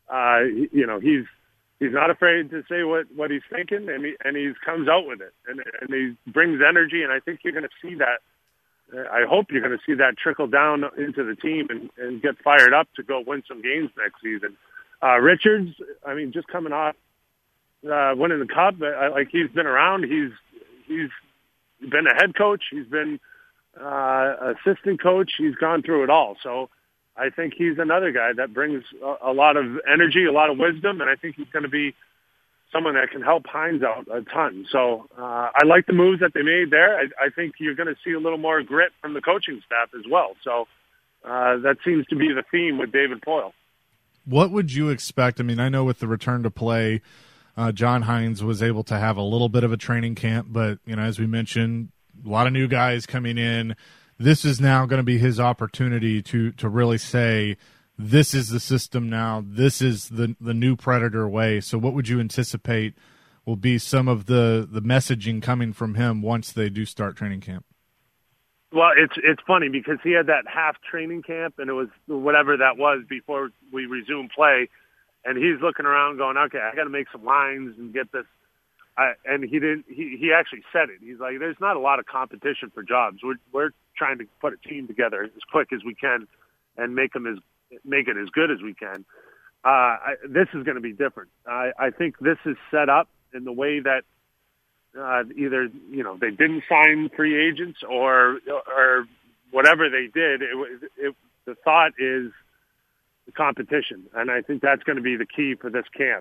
[SPEAKER 7] He's not afraid to say what he's thinking, and he comes out with it, and he brings energy, and I think you're going to see that. I hope you're going to see that trickle down into the team and get fired up to go win some games next season. Richards, I mean, just coming off winning the Cup, he's been around. He's been a head coach. He's been assistant coach. He's gone through it all. So I think he's another guy that brings a lot of energy, a lot of wisdom, and I think he's going to be someone that can help Hines out a ton. So I like the moves that they made there. I think you're going to see a little more grit from the coaching staff as well. So That seems to be the theme with David Poile.
[SPEAKER 5] What would you expect? I mean, I know with the return to play, John Hines was able to have a little bit of a training camp, but, as we mentioned, a lot of new guys coming in. This is now going to be his opportunity to really say, this is the system now. This is the new Predator way. So what would you anticipate will be some of the messaging coming from him once they do start training camp?
[SPEAKER 7] Well, it's funny because he had that half training camp, and it was whatever that was before we resumed play, and he's looking around going, okay, I got to make some lines and get this. And he didn't. He actually said it. He's like, there's not a lot of competition for jobs. We're trying to put a team together as quick as we can and make it as good as we can. This is going to be different. I think this is set up in the way that either they didn't sign free agents or whatever they did. The thought is the competition, and I think that's going to be the key for this camp.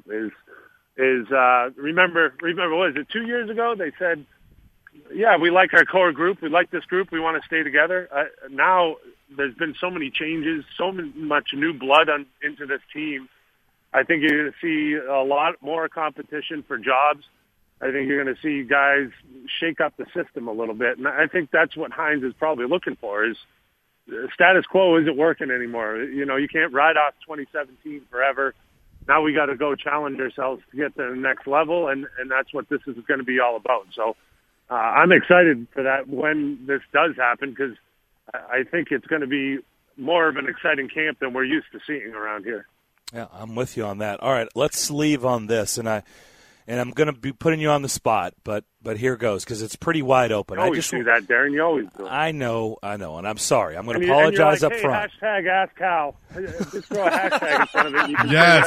[SPEAKER 7] Remember what was it, 2 years ago? They said, yeah, we like our core group. We like this group. We want to stay together. Now there's been so many changes, so much new blood into this team. I think you're going to see a lot more competition for jobs. I think you're going to see guys shake up the system a little bit. And I think that's what Hines is probably looking for is status quo isn't working anymore. You can't ride off 2017 forever. Now we got to go challenge ourselves to get to the next level, and that's what this is going to be all about. So I'm excited for that when this does happen because I think it's going to be more of an exciting camp than we're used to seeing around here.
[SPEAKER 3] Yeah, I'm with you on that. All right, let's leave on this, and I'm going to be putting you on the spot, but here goes because it's pretty wide open.
[SPEAKER 7] You always do that, Darren. You always do.
[SPEAKER 3] I know, and I'm sorry. I'm going to apologize up front.
[SPEAKER 7] Hashtag Ask Cal. Just throw a hashtag in front of it. You can say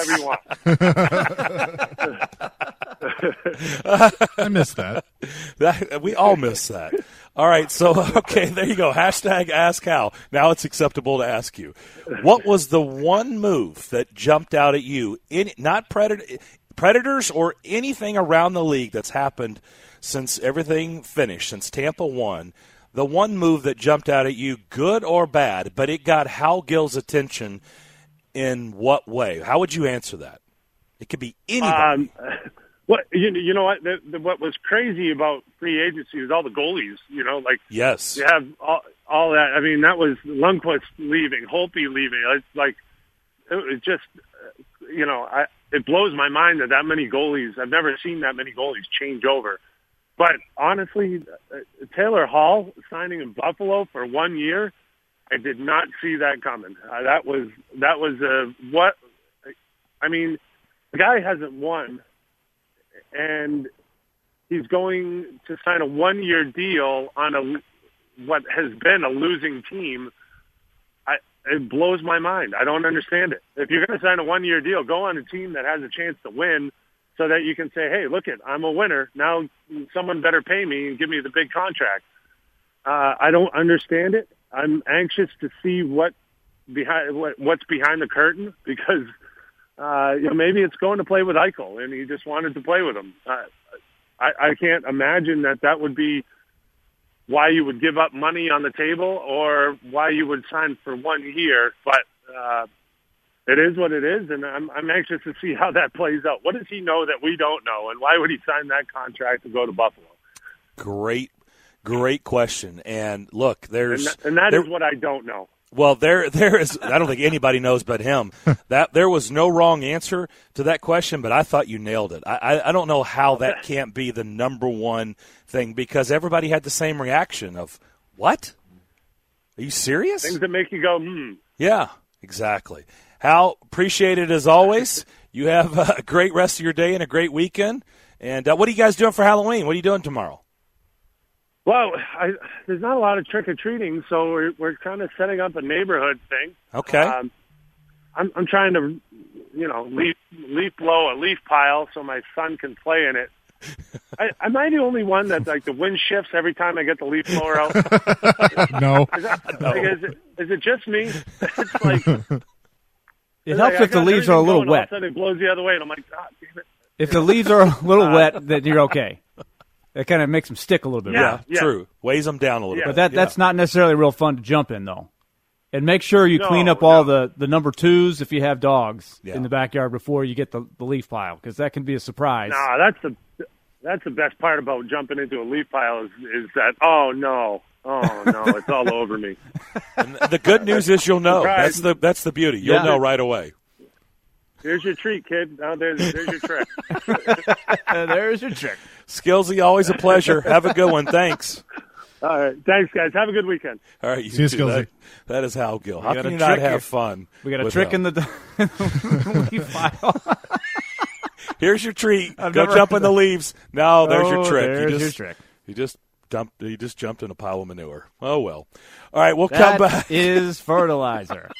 [SPEAKER 7] whatever you want.
[SPEAKER 5] I missed that.
[SPEAKER 3] We all miss that. All right, so, okay, there you go. Hashtag Ask Cal. Now it's acceptable to ask you. What was the one move that jumped out at you, not Predators or anything around the league that's happened since everything finished, since Tampa won, the one move that jumped out at you, good or bad, but it got Hal Gill's attention in what way? How would you answer that? It could be anybody.
[SPEAKER 7] You know what? What was crazy about free agency was all the goalies.
[SPEAKER 3] Yes,
[SPEAKER 7] you have all that. I mean, that was Lundqvist leaving, Holtby leaving. It's like it was just, it blows my mind that many goalies. I've never seen that many goalies change over. But honestly, Taylor Hall signing in Buffalo for 1 year, I did not see that coming. That was what. I mean, the guy hasn't won. And he's going to sign a 1-year deal on what has been a losing team. It blows my mind. I don't understand it. If you're going to sign a 1-year deal, go on a team that has a chance to win so that you can say, hey, look I'm a winner. Now someone better pay me and give me the big contract. I don't understand it. I'm anxious to see what's behind the curtain because maybe it's going to play with Eichel, and he just wanted to play with him. I can't imagine that would be why you would give up money on the table or why you would sign for 1 year. But it is what it is, and I'm anxious to see how that plays out. What does he know that we don't know, and why would he sign that contract to go to Buffalo?
[SPEAKER 3] Great question. And look,
[SPEAKER 7] is what I don't know.
[SPEAKER 3] Well, there is. I don't think anybody knows but him. That there was no wrong answer to that question, but I thought you nailed it. I don't know how that can't be the number one thing because everybody had the same reaction of what? Are you serious?
[SPEAKER 7] Things that make you go,
[SPEAKER 3] Yeah, exactly. Hal, appreciate it as always. You have a great rest of your day and a great weekend. And what are you guys doing for Halloween? What are you doing tomorrow?
[SPEAKER 7] Well, there's not a lot of trick-or-treating, so we're kind of setting up a neighborhood thing.
[SPEAKER 3] Okay.
[SPEAKER 7] I'm trying to, leaf blow a leaf pile so my son can play in it. Am I the only one that, the wind shifts every time I get the leaf blower out?
[SPEAKER 5] No.
[SPEAKER 7] Is it just me? It's like...
[SPEAKER 4] It helps if the leaves are a little wet.
[SPEAKER 7] All of a sudden it blows the other way, and I'm like, God damn it.
[SPEAKER 4] If the leaves are a little wet, then you're okay. That kind of makes them stick a little bit.
[SPEAKER 3] Yeah, true. Weighs them down a little bit.
[SPEAKER 4] But that's not necessarily real fun to jump in, though. And make sure you clean up all the number 2s if you have dogs in the backyard before you get the leaf pile, because that can be a surprise.
[SPEAKER 7] No, that's the best part about jumping into a leaf pile is that, oh no, it's all over me.
[SPEAKER 3] And the good news is you'll know. That's the beauty. You'll know right away.
[SPEAKER 7] Here's your treat, kid. Oh, there's your trick.
[SPEAKER 4] There's your trick.
[SPEAKER 3] Skillsy, always a pleasure. Have a good one. Thanks.
[SPEAKER 7] All right. Thanks, guys. Have a good weekend.
[SPEAKER 3] All right. You
[SPEAKER 5] See you,
[SPEAKER 3] too. That is Hal Gill. How can you not have fun?
[SPEAKER 4] We got a trick in the leaf pile.
[SPEAKER 3] Here's your treat. Go jump in the leaves. Now there's your trick.
[SPEAKER 4] There's your trick.
[SPEAKER 3] He just jumped in a pile of manure. Oh, well. All right. We'll come back.
[SPEAKER 4] That is fertilizer.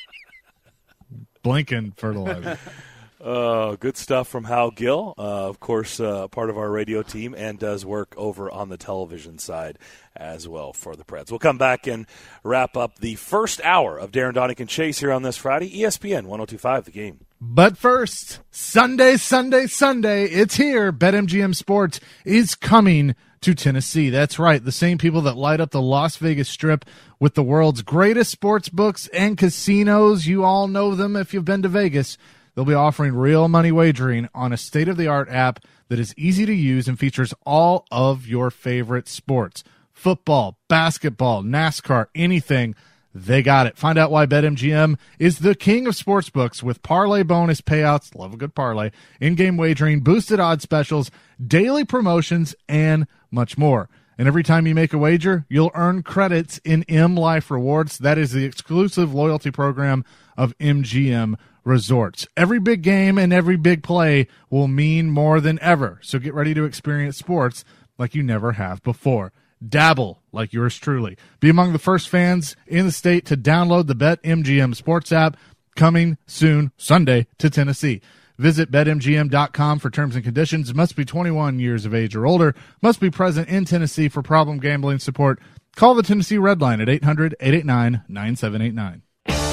[SPEAKER 5] Blinking fertilizer.
[SPEAKER 3] Good stuff from Hal Gill, of course, part of our radio team, and does work over on the television side as well for the Preds. We'll come back and wrap up the first hour of Darren, Donick, and Chase here on this Friday, ESPN 102.5 The Game.
[SPEAKER 5] But first, Sunday, it's here. BetMGM Sports is coming to Tennessee. That's right, the same people that light up the Las Vegas Strip with the world's greatest sports books and casinos. You all know them if you've been to Vegas. They'll be offering real money wagering on a state-of-the-art app that is easy to use and features all of your favorite sports. Football, basketball, NASCAR, anything, they got it. Find out why BetMGM is the king of sportsbooks with parlay bonus payouts, love a good parlay, in-game wagering, boosted odds specials, daily promotions, and much more. And every time you make a wager, you'll earn credits in M Life Rewards. That is the exclusive loyalty program of MGM Resorts. Every big game and every big play will mean more than ever. So get ready to experience sports like you never have before. Dabble like yours truly. Be among the first fans in the state to download the BetMGM Sports app, coming soon Sunday to Tennessee. Visit BetMGM.com for terms and conditions. Must be 21 years of age or older. Must be present in Tennessee for problem gambling support. Call the Tennessee Red Line at 800-889-9789.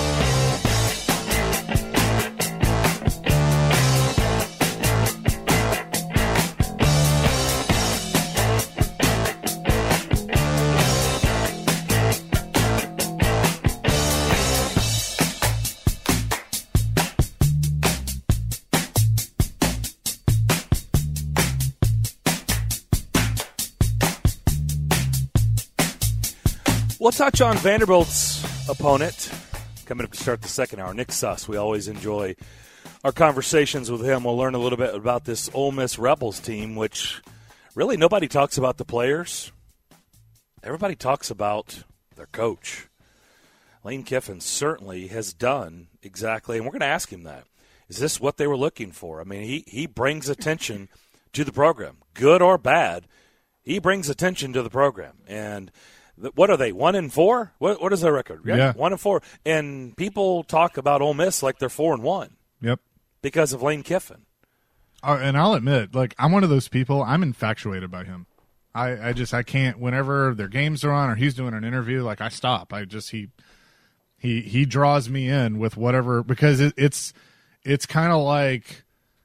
[SPEAKER 3] We'll touch on Vanderbilt's opponent coming up to start the second hour, Nick Suss. We always enjoy our conversations with him. We'll learn a little bit about this Ole Miss Rebels team, which really nobody talks about the players. Everybody talks about their coach. Lane Kiffin certainly has done exactly, and we're going to ask him that. Is this what they were looking for? I mean, he brings attention to the program, good or bad. He brings attention to the program, and what are they, 1-4? What is their record?
[SPEAKER 5] Yeah.
[SPEAKER 3] 1-4. And people talk about Ole Miss like they're 4-1.
[SPEAKER 5] Yep.
[SPEAKER 3] Because of Lane Kiffin.
[SPEAKER 5] And I'll admit, like, I'm one of those people, I'm infatuated by him. I can't, whenever their games are on or he's doing an interview, like, I stop. He draws me in with whatever, because it's kind of like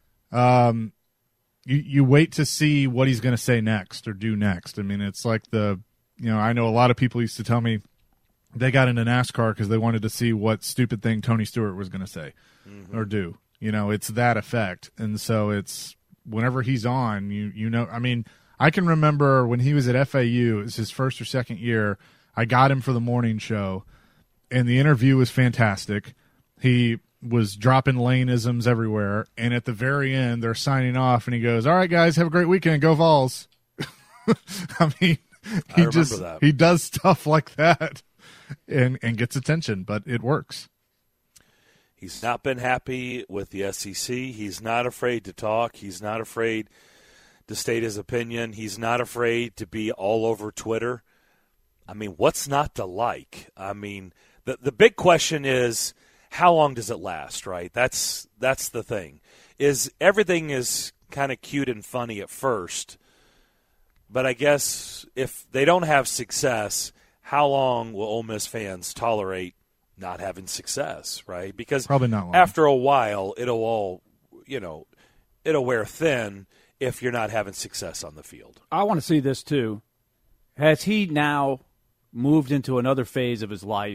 [SPEAKER 5] you wait to see what he's going to say next or do next. I mean, it's like I know a lot of people used to tell me they got into NASCAR because they wanted to see what stupid thing Tony Stewart was going to say or do. It's that effect. And so it's whenever he's on, I mean, I can remember when he was at FAU, it was his first or second year, I got him for the morning show, and the interview was fantastic. He was dropping Lane-isms everywhere, and at the very end, they're signing off, and he goes, "All right, guys, have a great weekend. Go Vols." I mean, he does stuff like that and gets attention, but it works.
[SPEAKER 3] He's not been happy with the SEC. He's not afraid to talk. He's not afraid to state his opinion. He's not afraid to be all over Twitter. I mean, what's not to like? I mean, the big question is, how long does it last, right? That's the thing. Everything is kind of cute and funny at first, but I guess if they don't have success, how long will Ole Miss fans tolerate not having success, right? Because
[SPEAKER 5] probably not long.
[SPEAKER 3] After a while, it'll wear thin if you're not having success on the field.
[SPEAKER 4] I want to see this too. Has he now moved into another phase of his life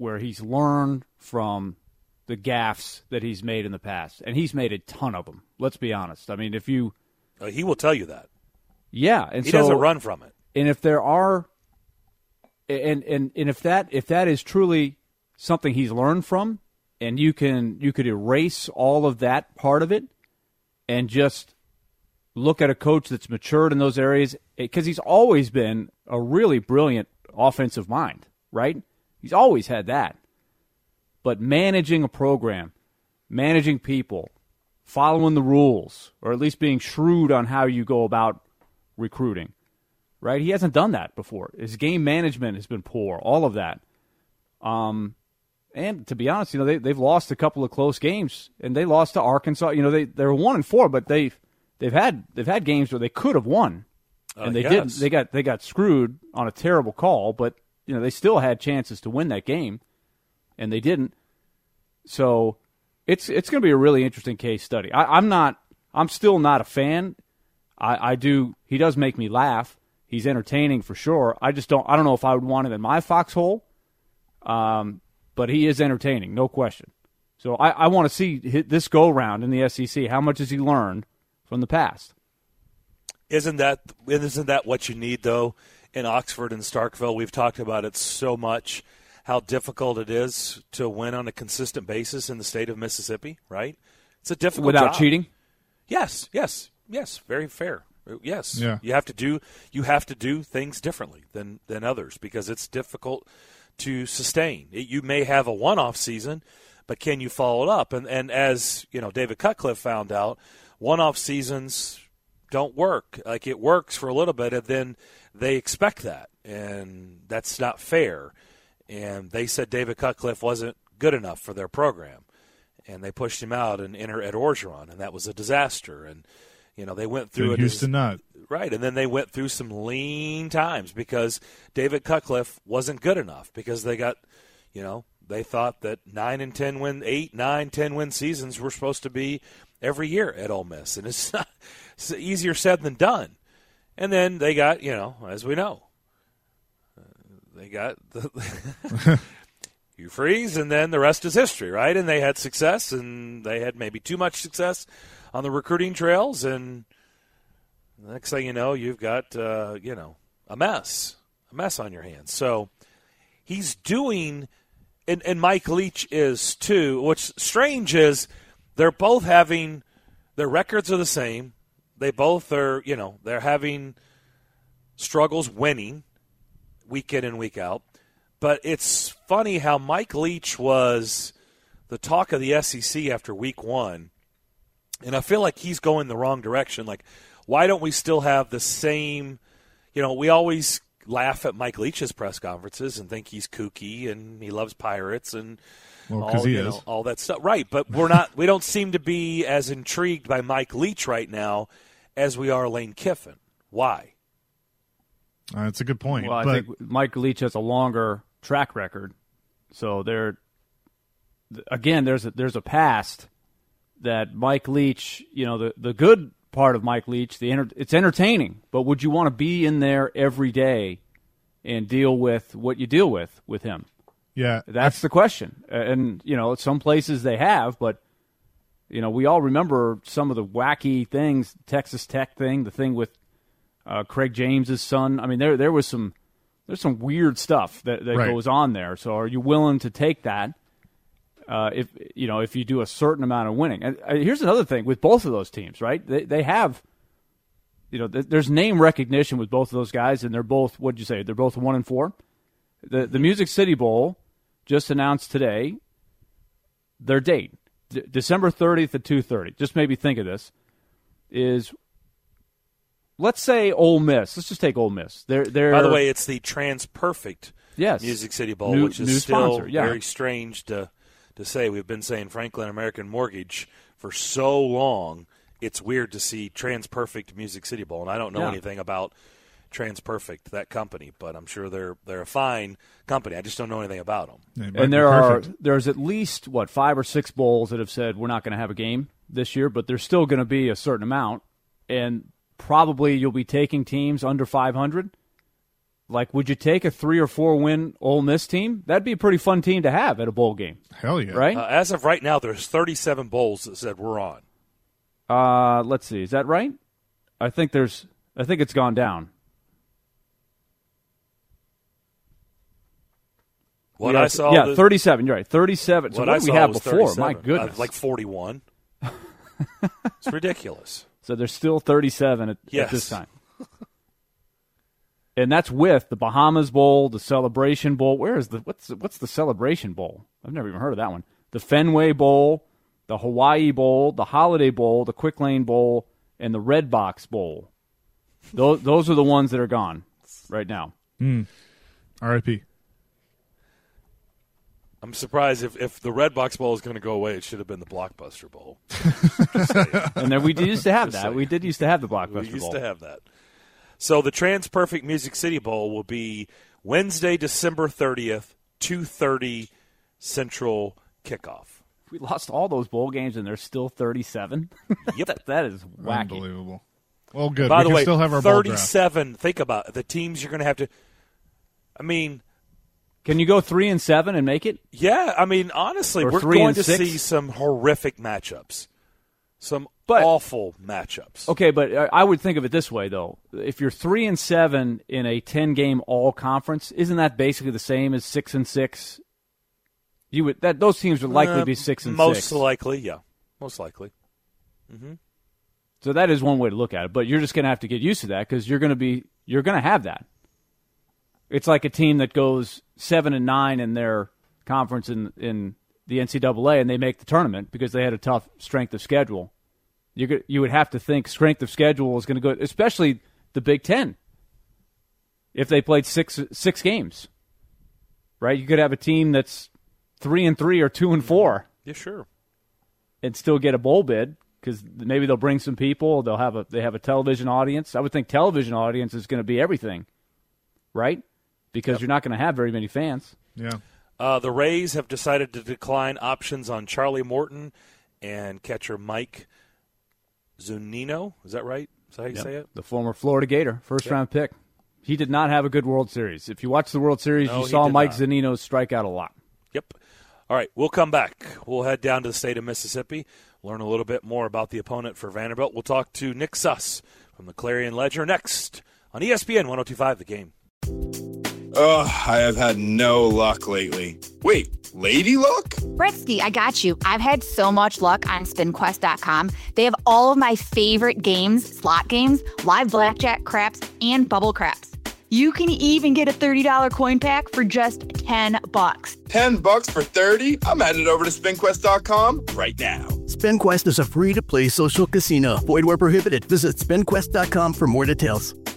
[SPEAKER 4] where he's learned from the gaffes that he's made in the past, and he's made a ton of them. Let's be honest. I mean, if you
[SPEAKER 3] he will tell you that.
[SPEAKER 4] Yeah, and
[SPEAKER 3] he doesn't run from it.
[SPEAKER 4] And if there are, and if that is truly something he's learned from, and you could erase all of that part of it, and just look at a coach that's matured in those areas, because he's always been a really brilliant offensive mind, right? He's always had that. But managing a program, managing people, following the rules, or at least being shrewd on how you go about recruiting, right? He hasn't done that before. His game management has been poor, all of that. And to be honest, they've lost a couple of close games, and they lost to Arkansas. They're 1-4, but they've had games where they could have won, and they didn't. They got screwed on a terrible call, but they still had chances to win that game, and they didn't. So it's going to be a really interesting case study. I'm still not a fan. He does make me laugh. He's entertaining for sure. I don't know if I would want him in my foxhole. But he is entertaining, no question. So I want to see this go-round in the SEC. How much has he learned from the past?
[SPEAKER 3] Isn't that what you need, though, in Oxford and Starkville? We've talked about it so much, how difficult it is to win on a consistent basis in the state of Mississippi, right? It's a difficult
[SPEAKER 4] Without
[SPEAKER 3] job.
[SPEAKER 4] cheating?
[SPEAKER 3] Yes, very fair. Yes.
[SPEAKER 5] Yeah.
[SPEAKER 3] You have to do things differently than others because it's difficult to sustain. You may have a one-off season, but can you follow it up? And as David Cutcliffe found out, one-off seasons don't work. Like, it works for a little bit, and then they expect that, and that's not fair. And they said David Cutcliffe wasn't good enough for their program, and they pushed him out and enter Ed Orgeron, and that was a disaster. And they went through
[SPEAKER 5] Houston Nutt.
[SPEAKER 3] Right, and then they went through some lean times because David Cutcliffe wasn't good enough because they got, they thought that 8, 9, 10 win seasons were supposed to be every year at Ole Miss, and it's easier said than done. And then they got, as we know, they got Hugh Freeze, and then the rest is history, right? And they had success, and they had maybe too much success on the recruiting trails, and the next thing you know, you've got, a mess on your hands. So he's doing, and Mike Leach is too. What's strange is they're both having, their records are the same. They both are, they're having struggles winning week in and week out. But it's funny how Mike Leach was the talk of the SEC after week one, and I feel like he's going the wrong direction. Like, why don't we still have the same, we always laugh at Mike Leach's press conferences and think he's kooky and he loves pirates and all that stuff. Right, but we don't seem to be as intrigued by Mike Leach right now as we are Lane Kiffin. Why?
[SPEAKER 5] That's a good point.
[SPEAKER 4] Well, I think Mike Leach has a longer track record. So there's a past that Mike Leach, the good part of Mike Leach, it's entertaining, but would you want to be in there every day and deal with what you deal with him?
[SPEAKER 5] Yeah.
[SPEAKER 4] That's the question. And, some places they have, but, we all remember some of the wacky things, Texas Tech thing, the thing with Craig James's son. I mean, there's some weird stuff that right. goes on there. So are you willing to take that? If you do a certain amount of winning. And here's another thing with both of those teams, right? They have, there's name recognition with both of those guys, and they're both, what'd you say? They're both 1-4. The Music City Bowl just announced today their date, December 30th at 2:30. Just maybe think of this. Let's say Ole Miss. Let's just take Ole Miss. They're
[SPEAKER 3] By the way, it's the TransPerfect Music City Bowl, which is still very strange to say. We've been saying Franklin American Mortgage for so long. It's weird to see TransPerfect Music City Bowl, and I don't know anything about TransPerfect, that company, but I'm sure they're a fine company. I just don't know anything about them.
[SPEAKER 4] And there's at least 5 or 6 bowls that have said we're not going to have a game this year, but there's still going to be a certain amount, and probably you'll be taking teams under 500. Like, would you take a 3 or 4 win Ole Miss team? That'd be a pretty fun team to have at a bowl game.
[SPEAKER 5] Hell yeah!
[SPEAKER 4] Right?
[SPEAKER 3] As of right now, there's 37 bowls that said we're on.
[SPEAKER 4] Let's see. Is that right? I think it's gone down.
[SPEAKER 3] What I saw,
[SPEAKER 4] 37. You're right, 37. So what did we have before? My goodness,
[SPEAKER 3] like 41. It's ridiculous.
[SPEAKER 4] So there's still 37 at this time. And that's with the Bahamas Bowl, the Celebration Bowl. What's the Celebration Bowl? I've never even heard of that one. The Fenway Bowl, the Hawaii Bowl, the Holiday Bowl, the Quick Lane Bowl, and the Red Box Bowl. Those are the ones that are gone right now.
[SPEAKER 5] R.I.P.
[SPEAKER 3] I'm surprised if the Red Box Bowl is going to go away, it should have been the Blockbuster Bowl.
[SPEAKER 4] And then we used to have that. We did used to have the Blockbuster Bowl.
[SPEAKER 3] We used to have that. So the TransPerfect Music City Bowl will be Wednesday, December 30th, 2:30 Central kickoff.
[SPEAKER 4] We lost all those bowl games, and there's still 37.
[SPEAKER 3] Yep.
[SPEAKER 4] That is wacky.
[SPEAKER 5] Unbelievable. Well, good.
[SPEAKER 3] By the way,
[SPEAKER 5] still have our
[SPEAKER 3] 37. Think about it. The teams you're going to have to. I mean,
[SPEAKER 4] can you go 3-7 and make it?
[SPEAKER 3] Yeah. I mean, honestly,
[SPEAKER 4] or
[SPEAKER 3] we're going to
[SPEAKER 4] 6?
[SPEAKER 3] see some horrific matchups, some awful matchups.
[SPEAKER 4] Okay, but I would think of it this way though: if you're 3-7 in a 10-game all-conference, isn't that basically the same as 6-6? Those teams would likely be 6-6.
[SPEAKER 3] Most likely, yeah. Most likely. Mm-hmm.
[SPEAKER 4] So that is one way to look at it, but you're just going to have to get used to that because you're going to have that. It's like a team that goes 7-9 in their conference in the NCAA, and they make the tournament because they had a tough strength of schedule. You would have to think strength of schedule is going to go, especially the Big Ten. If they played six games, right? You could have a team that's 3-3 or 2-4.
[SPEAKER 3] Yeah, sure.
[SPEAKER 4] And still get a bowl bid because maybe they'll bring some people. They have a television audience. I would think television audience is going to be everything, right? Because you're not going to have very many fans.
[SPEAKER 5] Yeah.
[SPEAKER 3] The Rays have decided to decline options on Charlie Morton and catcher Mike Zunino. Is that right? Is that how you say it?
[SPEAKER 4] The former Florida Gator, first-round pick. He did not have a good World Series. If you watch the World Series, you saw Mike Zunino strike out a lot.
[SPEAKER 3] Yep. All right, we'll come back. We'll head down to the state of Mississippi, learn a little bit more about the opponent for Vanderbilt. We'll talk to Nick Suss from the Clarion Ledger next on ESPN 102.5 The Game.
[SPEAKER 8] Ugh, I have had no luck lately. Wait, lady luck?
[SPEAKER 9] Bretsky, I got you. I've had so much luck on SpinQuest.com. They have all of my favorite games, slot games, live blackjack, craps, and bubble craps. You can even get a $30 coin pack for just $10.
[SPEAKER 8] $10 for 30? I'm headed over to SpinQuest.com right now.
[SPEAKER 2] SpinQuest is a free-to-play social casino. Void where prohibited. Visit SpinQuest.com for more details.